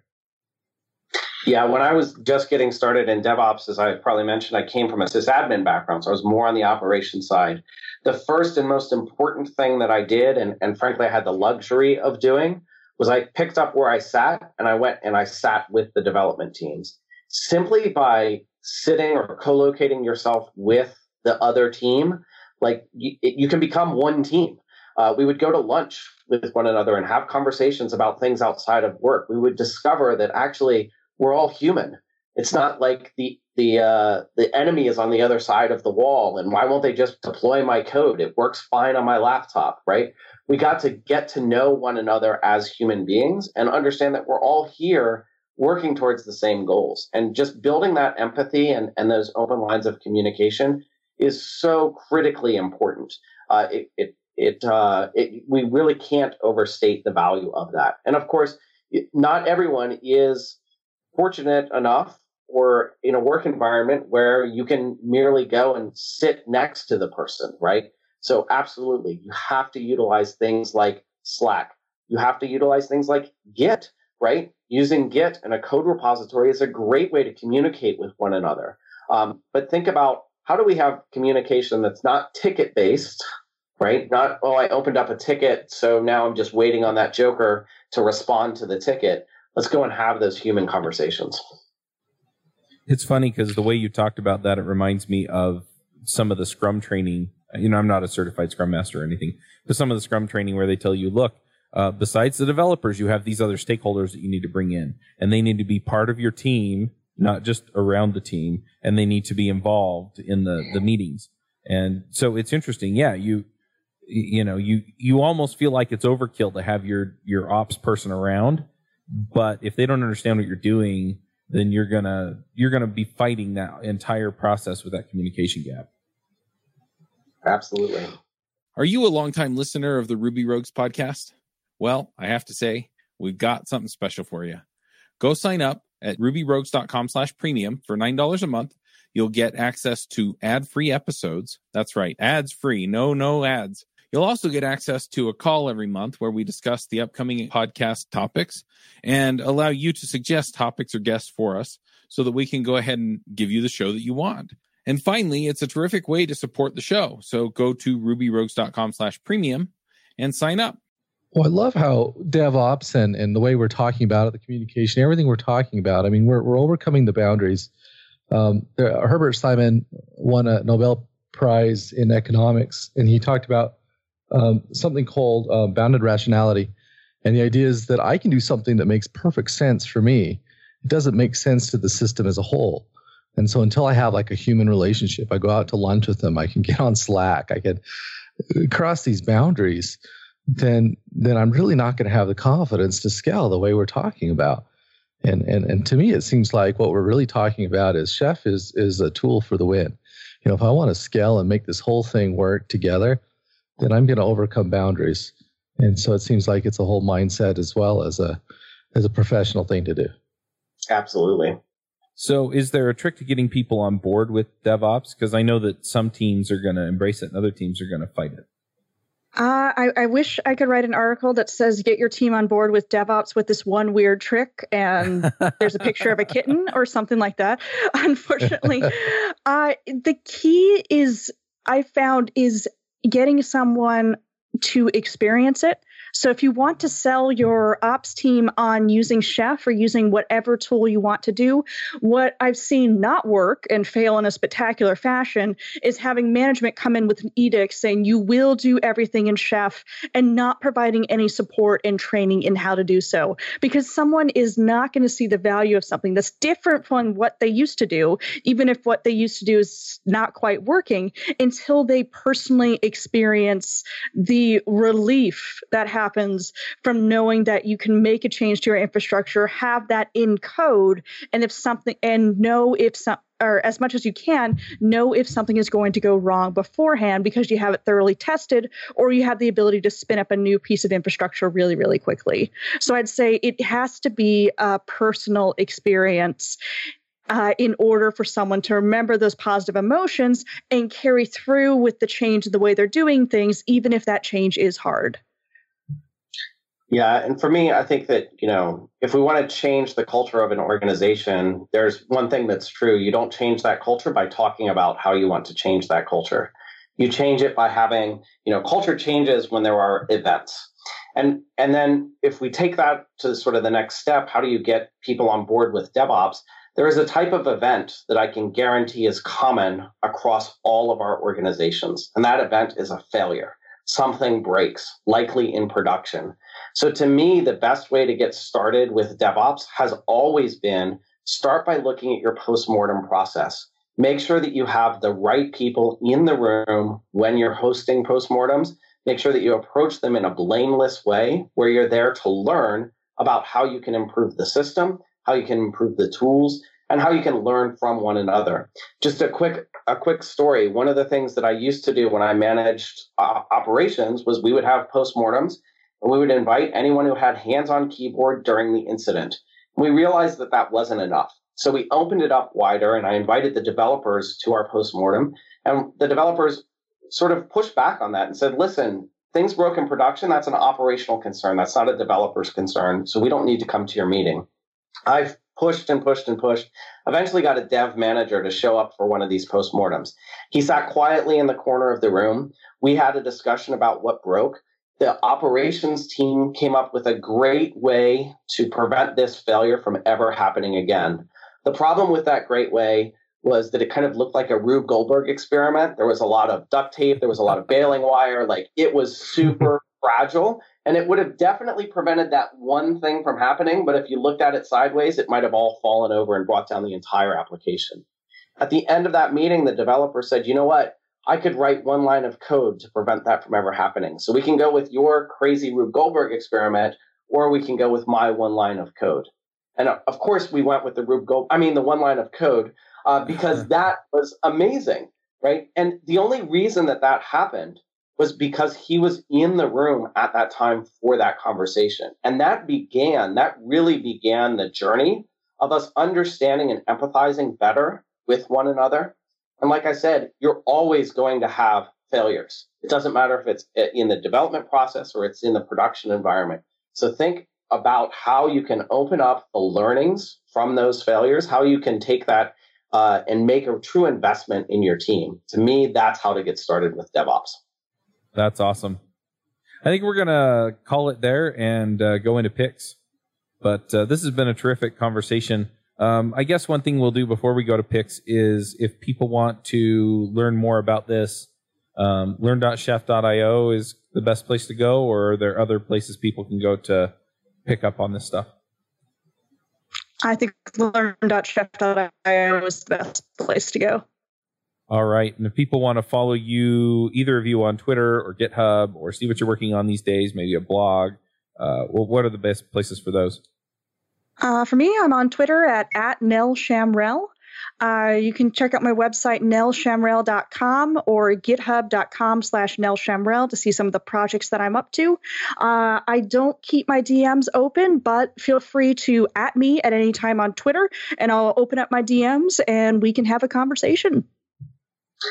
Yeah, when I was just getting started in DevOps, as I probably mentioned, I came from a sysadmin background, so I was more on the operations side. The first and most important thing that I did, and, and frankly I had the luxury of doing, was I picked up where I sat and I went and I sat with the development teams. Simply by sitting or co-locating yourself with the other team, like you, you can become one team. Uh, we would go to lunch with one another and have conversations about things outside of work. We would discover that actually we're all human. It's not like the the uh, the enemy is on the other side of the wall, and why won't they just deploy my code? It works fine on my laptop, right? We got to get to know one another as human beings and understand that we're all here working towards the same goals. And just building that empathy and, and those open lines of communication is so critically important. Uh, it it it, uh, it we really can't overstate the value of that. And of course, it, not everyone is fortunate enough or in a work environment where you can merely go and sit next to the person, right? So absolutely, you have to utilize things like Slack. You have to utilize things like Git, right? Using Git and a code repository is a great way to communicate with one another. Um, but think about, how do we have communication that's not ticket-based, right? Not, oh, I opened up a ticket, so now I'm just waiting on that joker to respond to the ticket. Let's go and have those human conversations. It's funny because the way you talked about that, it reminds me of some of the Scrum training. You know, I'm not a certified Scrum Master or anything, but some of the Scrum training where they tell you, look, uh, besides the developers, you have these other stakeholders that you need to bring in, and they need to be part of your team, not just around the team, and they need to be involved in the, the meetings. And so it's interesting. Yeah, you you know, you you almost feel like it's overkill to have your your ops person around, but if they don't understand what you're doing, then you're gonna you're gonna be fighting that entire process with that communication gap. Absolutely. Are you a longtime listener of the Ruby Rogues podcast? Well, I have to say, we've got something special for you. Go sign up at rubyrogues.com slash premium for nine dollars a month. You'll get access to ad-free episodes. That's right, ads-free, no, no ads. You'll also get access to a call every month where we discuss the upcoming podcast topics and allow you to suggest topics or guests for us so that we can go ahead and give you the show that you want. And finally, it's a terrific way to support the show. So go to rubyrogues.com slash premium and sign up. Well, I love how DevOps and, and the way we're talking about it, the communication, everything we're talking about. I mean, we're we're overcoming the boundaries. Um, there, Herbert Simon won a Nobel Prize in economics, and he talked about um, something called uh, bounded rationality. And the idea is that I can do something that makes perfect sense for me. It doesn't make sense to the system as a whole. And so until I have like a human relationship, I go out to lunch with them, I can get on Slack, I can cross these boundaries, then then I'm really not going to have the confidence to scale the way we're talking about. And and and to me, it seems like what we're really talking about is Chef is is a tool for the win. You know, if I want to scale and make this whole thing work together, then I'm going to overcome boundaries. And so it seems like it's a whole mindset as well as a as a professional thing to do. Absolutely. So is there a trick to getting people on board with DevOps? Because I know that some teams are going to embrace it and other teams are going to fight it. Uh, I, I wish I could write an article that says get your team on board with DevOps with this one weird trick, and there's a picture of a kitten or something like that. Unfortunately, uh, the key is I found is getting someone to experience it. So if you want to sell your ops team on using Chef or using whatever tool you want to do, what I've seen not work and fail in a spectacular fashion is having management come in with an edict saying you will do everything in Chef and not providing any support and training in how to do so. Because someone is not going to see the value of something that's different from what they used to do, even if what they used to do is not quite working, until they personally experience the relief that happens happens from knowing that you can make a change to your infrastructure, have that in code, and if something, and know if some, or as much as you can, know if something is going to go wrong beforehand because you have it thoroughly tested, or you have the ability to spin up a new piece of infrastructure really, really quickly. So I'd say it has to be a personal experience Uh, in order for someone to remember those positive emotions and carry through with the change of the way they're doing things, even if that change is hard. Yeah, and for me, I think that, you know, if we want to change the culture of an organization, there's one thing that's true. You don't change that culture by talking about how you want to change that culture. You change it by having, you know, culture changes when there are events. And and then if we take that to sort of the next step, how do you get people on board with DevOps? There is a type of event that I can guarantee is common across all of our organizations. And that event is a failure. Something breaks, likely in production. So to me, the best way to get started with DevOps has always been start by looking at your postmortem process. Make sure that you have the right people in the room when you're hosting postmortems. Make sure that you approach them in a blameless way where you're there to learn about how you can improve the system, how you can improve the tools, and how you can learn from one another. Just a quick a quick story. One of the things that I used to do when I managed uh, operations was we would have postmortems, and we would invite anyone who had hands on keyboard during the incident. We realized that that wasn't enough. So we opened it up wider, and I invited the developers to our postmortem. And the developers sort of pushed back on that and said, listen, things broke in production. That's an operational concern. That's not a developer's concern. So we don't need to come to your meeting. I've pushed and pushed and pushed, eventually got a dev manager to show up for one of these postmortems. He sat quietly in the corner of the room. We had a discussion about what broke. The operations team came up with a great way to prevent this failure from ever happening again. The problem with that great way was that it kind of looked like a Rube Goldberg experiment. There was a lot of duct tape. There was a lot of baling wire. Like, it was super fragile. And it would have definitely prevented that one thing from happening. But if you looked at it sideways, it might have all fallen over and brought down the entire application. At the end of that meeting, the developer said, you know what? I could write one line of code to prevent that from ever happening. So we can go with your crazy Rube Goldberg experiment, or we can go with my one line of code. And of course, we went with the Rube Gold, I mean, the one line of code, uh, because that was amazing, right? And the only reason that that happened was because he was in the room at that time for that conversation. And that began, that really began the journey of us understanding and empathizing better with one another. And like I said, you're always going to have failures. It doesn't matter if it's in the development process or it's in the production environment. So think about how you can open up the learnings from those failures, how you can take that uh, and make a true investment in your team. To me, that's how to get started with DevOps. That's awesome. I think we're going to call it there and uh, go into picks. But uh, this has been a terrific conversation. Um, I guess one thing we'll do before we go to picks is if people want to learn more about this, um, learn dot chef dot io is the best place to go, or are there other places people can go to pick up on this stuff? I think learn dot chef dot io is the best place to go. All right. And if people want to follow you, either of you on Twitter or GitHub, or see what you're working on these days, maybe a blog, uh, well, what are the best places for those? Uh, for me, I'm on Twitter at, at Nell Shamrell. Uh, you can check out my website, nell shamrell dot com, or github dot com slash nell shamrell to see some of the projects that I'm up to. Uh, I don't keep my D Ms open, but feel free to at me at any time on Twitter, and I'll open up my D Ms and we can have a conversation.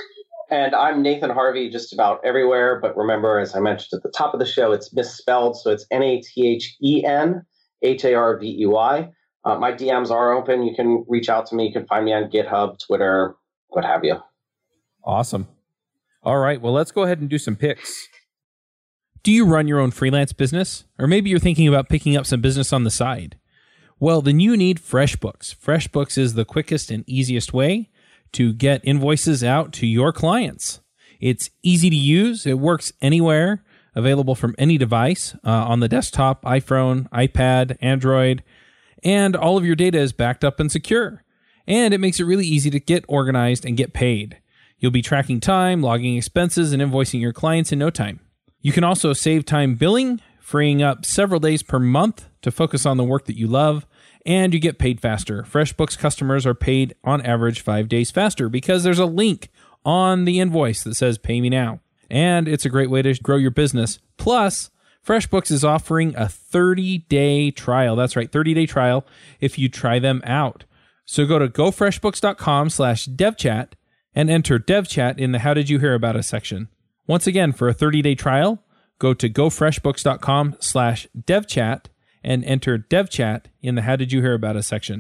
And I'm Nathan Harvey just about everywhere. But remember, as I mentioned at the top of the show, it's misspelled. So it's N A T H E N H A R V E Y. Uh, my D Ms are open. You can reach out to me. You can find me on GitHub, Twitter, what have you. Awesome. All right. Well, let's go ahead and do some picks. Do you run your own freelance business? Or maybe you're thinking about picking up some business on the side? Well, then you need FreshBooks. FreshBooks is the quickest and easiest way to get invoices out to your clients. It's easy to use. It works anywhere, available from any device uh, on the desktop, iPhone, iPad, Android, and all of your data is backed up and secure. And it makes it really easy to get organized and get paid. You'll be tracking time, logging expenses, and invoicing your clients in no time. You can also save time billing, freeing up several days per month to focus on the work that you love, and you get paid faster. FreshBooks customers are paid on average five days faster because there's a link on the invoice that says pay me now. And it's a great way to grow your business. Plus, FreshBooks is offering a thirty-day trial. That's right, thirty-day trial if you try them out. So go to gofreshbooks.com slash devchat and enter devchat in the How Did You Hear About Us section. Once again, for a thirty-day trial, go to gofreshbooks.com slash devchat and enter devchat in the How Did You Hear About Us section.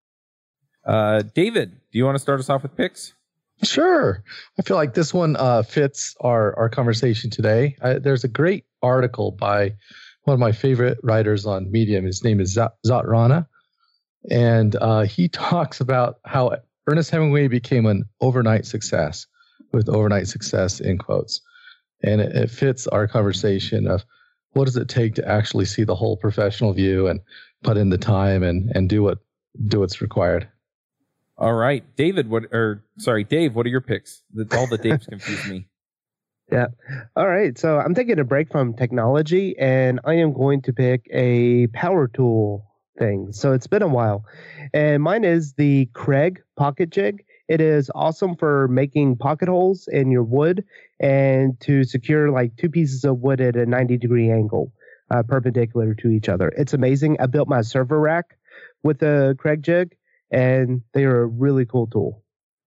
Uh, David, do you want to start us off with picks? Sure. I feel like this one uh, fits our, our conversation today. I, there's a great article by one of my favorite writers on Medium. His name is Zat, Zat Rana. And uh, he talks about how Ernest Hemingway became an overnight success, with overnight success in quotes. And it, it fits our conversation of what does it take to actually see the whole professional view and put in the time and, and do what do what's required. All right, David, what or sorry, Dave, what are your picks? The, all the Daves confuse me. Yeah. All right. So I'm taking a break from technology and I am going to pick a power tool thing. So it's been a while. And mine is the Kreg Pocket Jig. It is awesome for making pocket holes in your wood and to secure like two pieces of wood at a ninety degree angle, uh, perpendicular to each other. It's amazing. I built my server rack with the Kreg Jig and they are a really cool tool.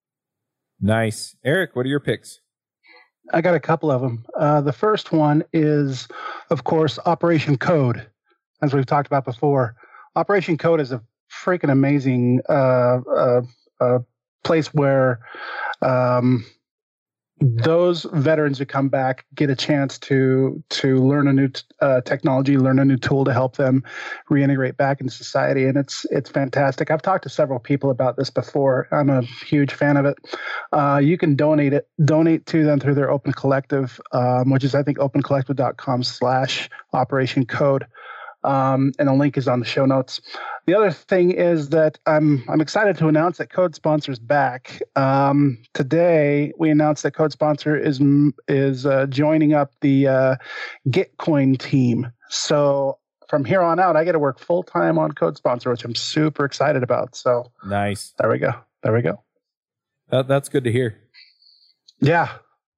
Nice. Eric, what are your picks? I got a couple of them. Uh, the first one is, of course, Operation Code, as we've talked about before. Operation Code is a freaking amazing uh, uh, uh, place where um, those veterans who come back get a chance to to learn a new t- uh, technology, learn a new tool to help them reintegrate back into society, and it's it's fantastic. I've talked to several people about this before. I'm a huge fan of it. Uh, you can donate it, donate to them through their Open Collective, um, which is I think opencollective.com slash Operation Code. Um, and the link is on the show notes. The other thing is that I'm I'm excited to announce that CodeSponsor's back. Um, today we announced that CodeSponsor is is uh, joining up the uh, Gitcoin team. So from here on out, I get to work full time on CodeSponsor, which I'm super excited about. So nice. There we go. There we go. That, that's good to hear. Yeah.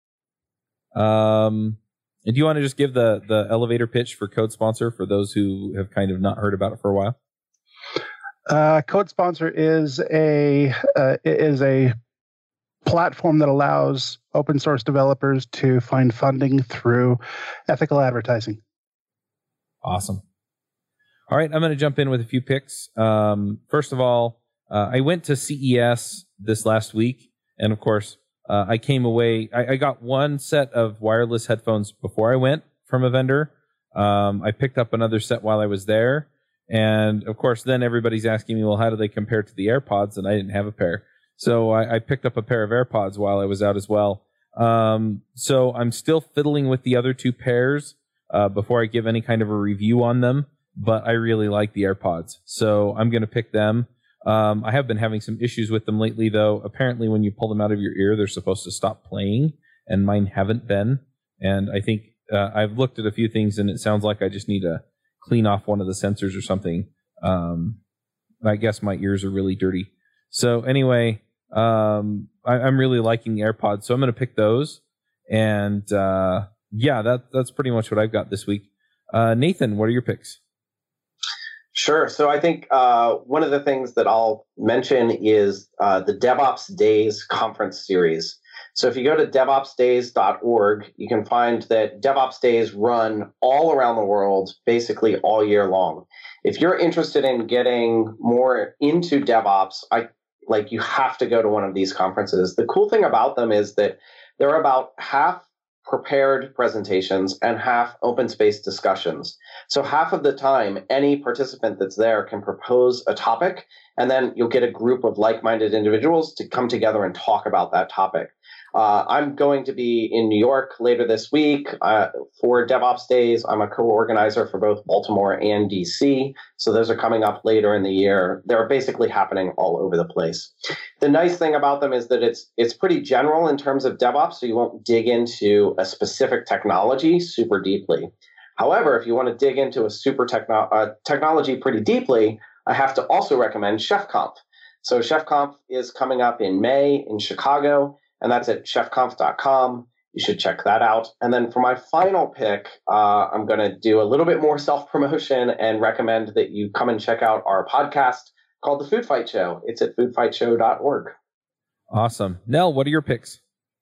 Um. And do you want to just give the, the elevator pitch for CodeSponsor for those who have kind of not heard about it for a while? Uh, CodeSponsor is a uh, is a platform that allows open source developers to find funding through ethical advertising. Awesome. All right, I'm going to jump in with a few picks. Um, first of all, uh, I went to C E S this last week, and of course, Uh, I came away, I, I got one set of wireless headphones before I went from a vendor. Um, I picked up another set while I was there. And of course, then everybody's asking me, well, how do they compare to the AirPods? And I didn't have a pair. So I, I picked up a pair of AirPods while I was out as well. Um, so I'm still fiddling with the other two pairs uh, before I give any kind of a review on them. But I really like the AirPods. So I'm going to pick them. Um, I have been having some issues with them lately, though. Apparently, when you pull them out of your ear, they're supposed to stop playing, and mine haven't been. And I think uh, I've looked at a few things, and it sounds like I just need to clean off one of the sensors or something. Um, I guess my ears are really dirty. So anyway, um, I, I'm really liking the AirPods, so I'm going to pick those. And uh, yeah, that that's pretty much what I've got this week. Uh, Nathan, what are your picks? Sure. So I think uh, one of the things that I'll mention is uh, the DevOps Days conference series. So if you go to devops days dot org, you can find that DevOps Days run all around the world, basically all year long. If you're interested in getting more into DevOps, I like you have to go to one of these conferences. The cool thing about them is that they're about half prepared presentations and half open space discussions. So half of the time, any participant that's there can propose a topic, and then you'll get a group of like-minded individuals to come together and talk about that topic. Uh, I'm going to be in New York later this week uh, for DevOps Days. I'm a co-organizer for both Baltimore and D C, so those are coming up later in the year. They're basically happening all over the place. The nice thing about them is that it's it's pretty general in terms of DevOps, so you won't dig into a specific technology super deeply. However, if you want to dig into a super techno- uh, technology pretty deeply, I have to also recommend ChefConf. So ChefConf is coming up in May in Chicago, and that's at chef conf dot com. You should check that out. And then for my final pick, uh, I'm going to do a little bit more self-promotion and recommend that you come and check out our podcast called The Food Fight Show. It's at food fight show dot org. Awesome. Nell, what are your picks?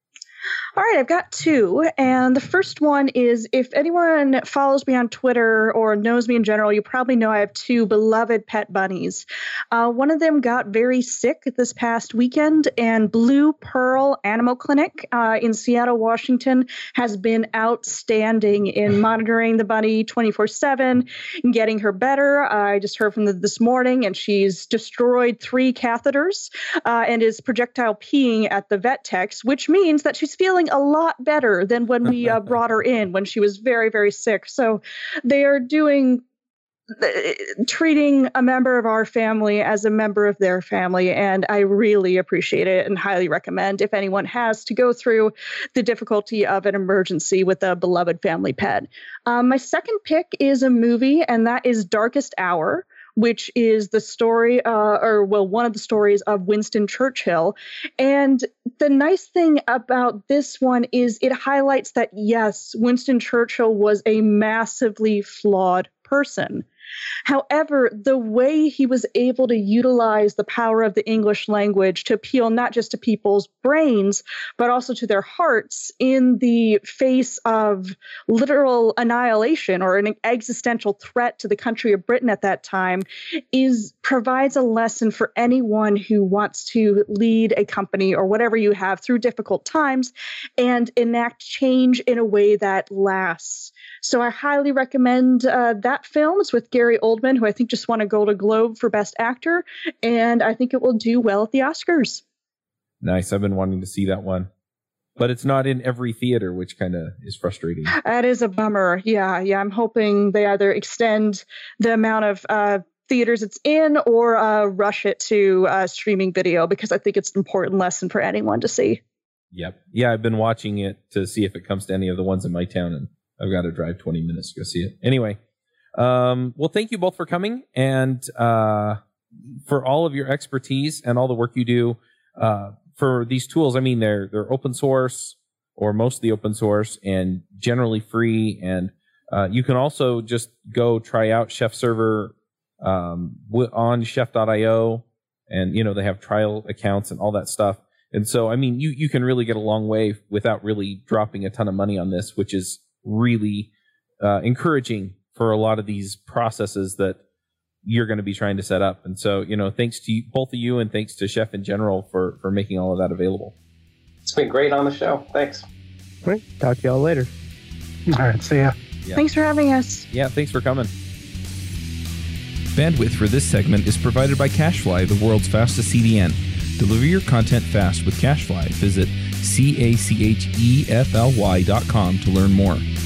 All right, I've got two. And the first one is, if anyone follows me on Twitter or knows me in general, you probably know I have two beloved pet bunnies. Uh, one of them got very sick this past weekend, and Blue Pearl Animal Clinic uh, in Seattle, Washington has been outstanding in monitoring the bunny twenty-four seven and getting her better. I just heard from them this morning, and she's destroyed three catheters uh, and is projectile peeing at the vet techs, which means that she's feeling a lot better than when we uh, brought her in when she was very, very sick. So they are doing, uh, treating a member of our family as a member of their family. And I really appreciate it and highly recommend if anyone has to go through the difficulty of an emergency with a beloved family pet. Um, my second pick is a movie, and that is Darkest Hour, which is the story, uh, or well, one of the stories of Winston Churchill. And the nice thing about this one is it highlights that, yes, Winston Churchill was a massively flawed person. However, the way he was able to utilize the power of the English language to appeal not just to people's brains, but also to their hearts in the face of literal annihilation or an existential threat to the country of Britain at that time, is provides a lesson for anyone who wants to lead a company or whatever you have through difficult times and enact change in a way that lasts. So I highly recommend uh, that film. It's with Gary Oldman, who I think just won a Golden Globe for Best Actor, and I think it will do well at the Oscars. Nice. I've been wanting to see that one, but it's not in every theater, which kind of is frustrating. That is a bummer. Yeah, yeah. I'm hoping they either extend the amount of uh, theaters it's in or uh, rush it to uh, streaming video, because I think it's an important lesson for anyone to see. Yep. Yeah, I've been watching it to see if it comes to any of the ones in my town, and I've got to drive twenty minutes to go see it. Anyway, um, well, thank you both for coming and uh, for all of your expertise and all the work you do uh, for these tools. I mean, they're they're open source, or mostly open source, and generally free. And uh, you can also just go try out Chef Server um, on chef dot io, and you know they have trial accounts and all that stuff. And so, I mean, you you can really get a long way without really dropping a ton of money on this, which is really uh, encouraging for a lot of these processes that you're going to be trying to set up. And so, you know, thanks to you, both of you, and thanks to Chef in general for, for making all of that available. It's been great on the show. Thanks. All right. Talk to y'all later. All right. See ya. Yeah. Thanks for having us. Yeah, thanks for coming. Bandwidth for this segment is provided by CacheFly, the world's fastest C D N. Deliver your content fast with CacheFly. Visit C A C H E F L Y dot com to learn more.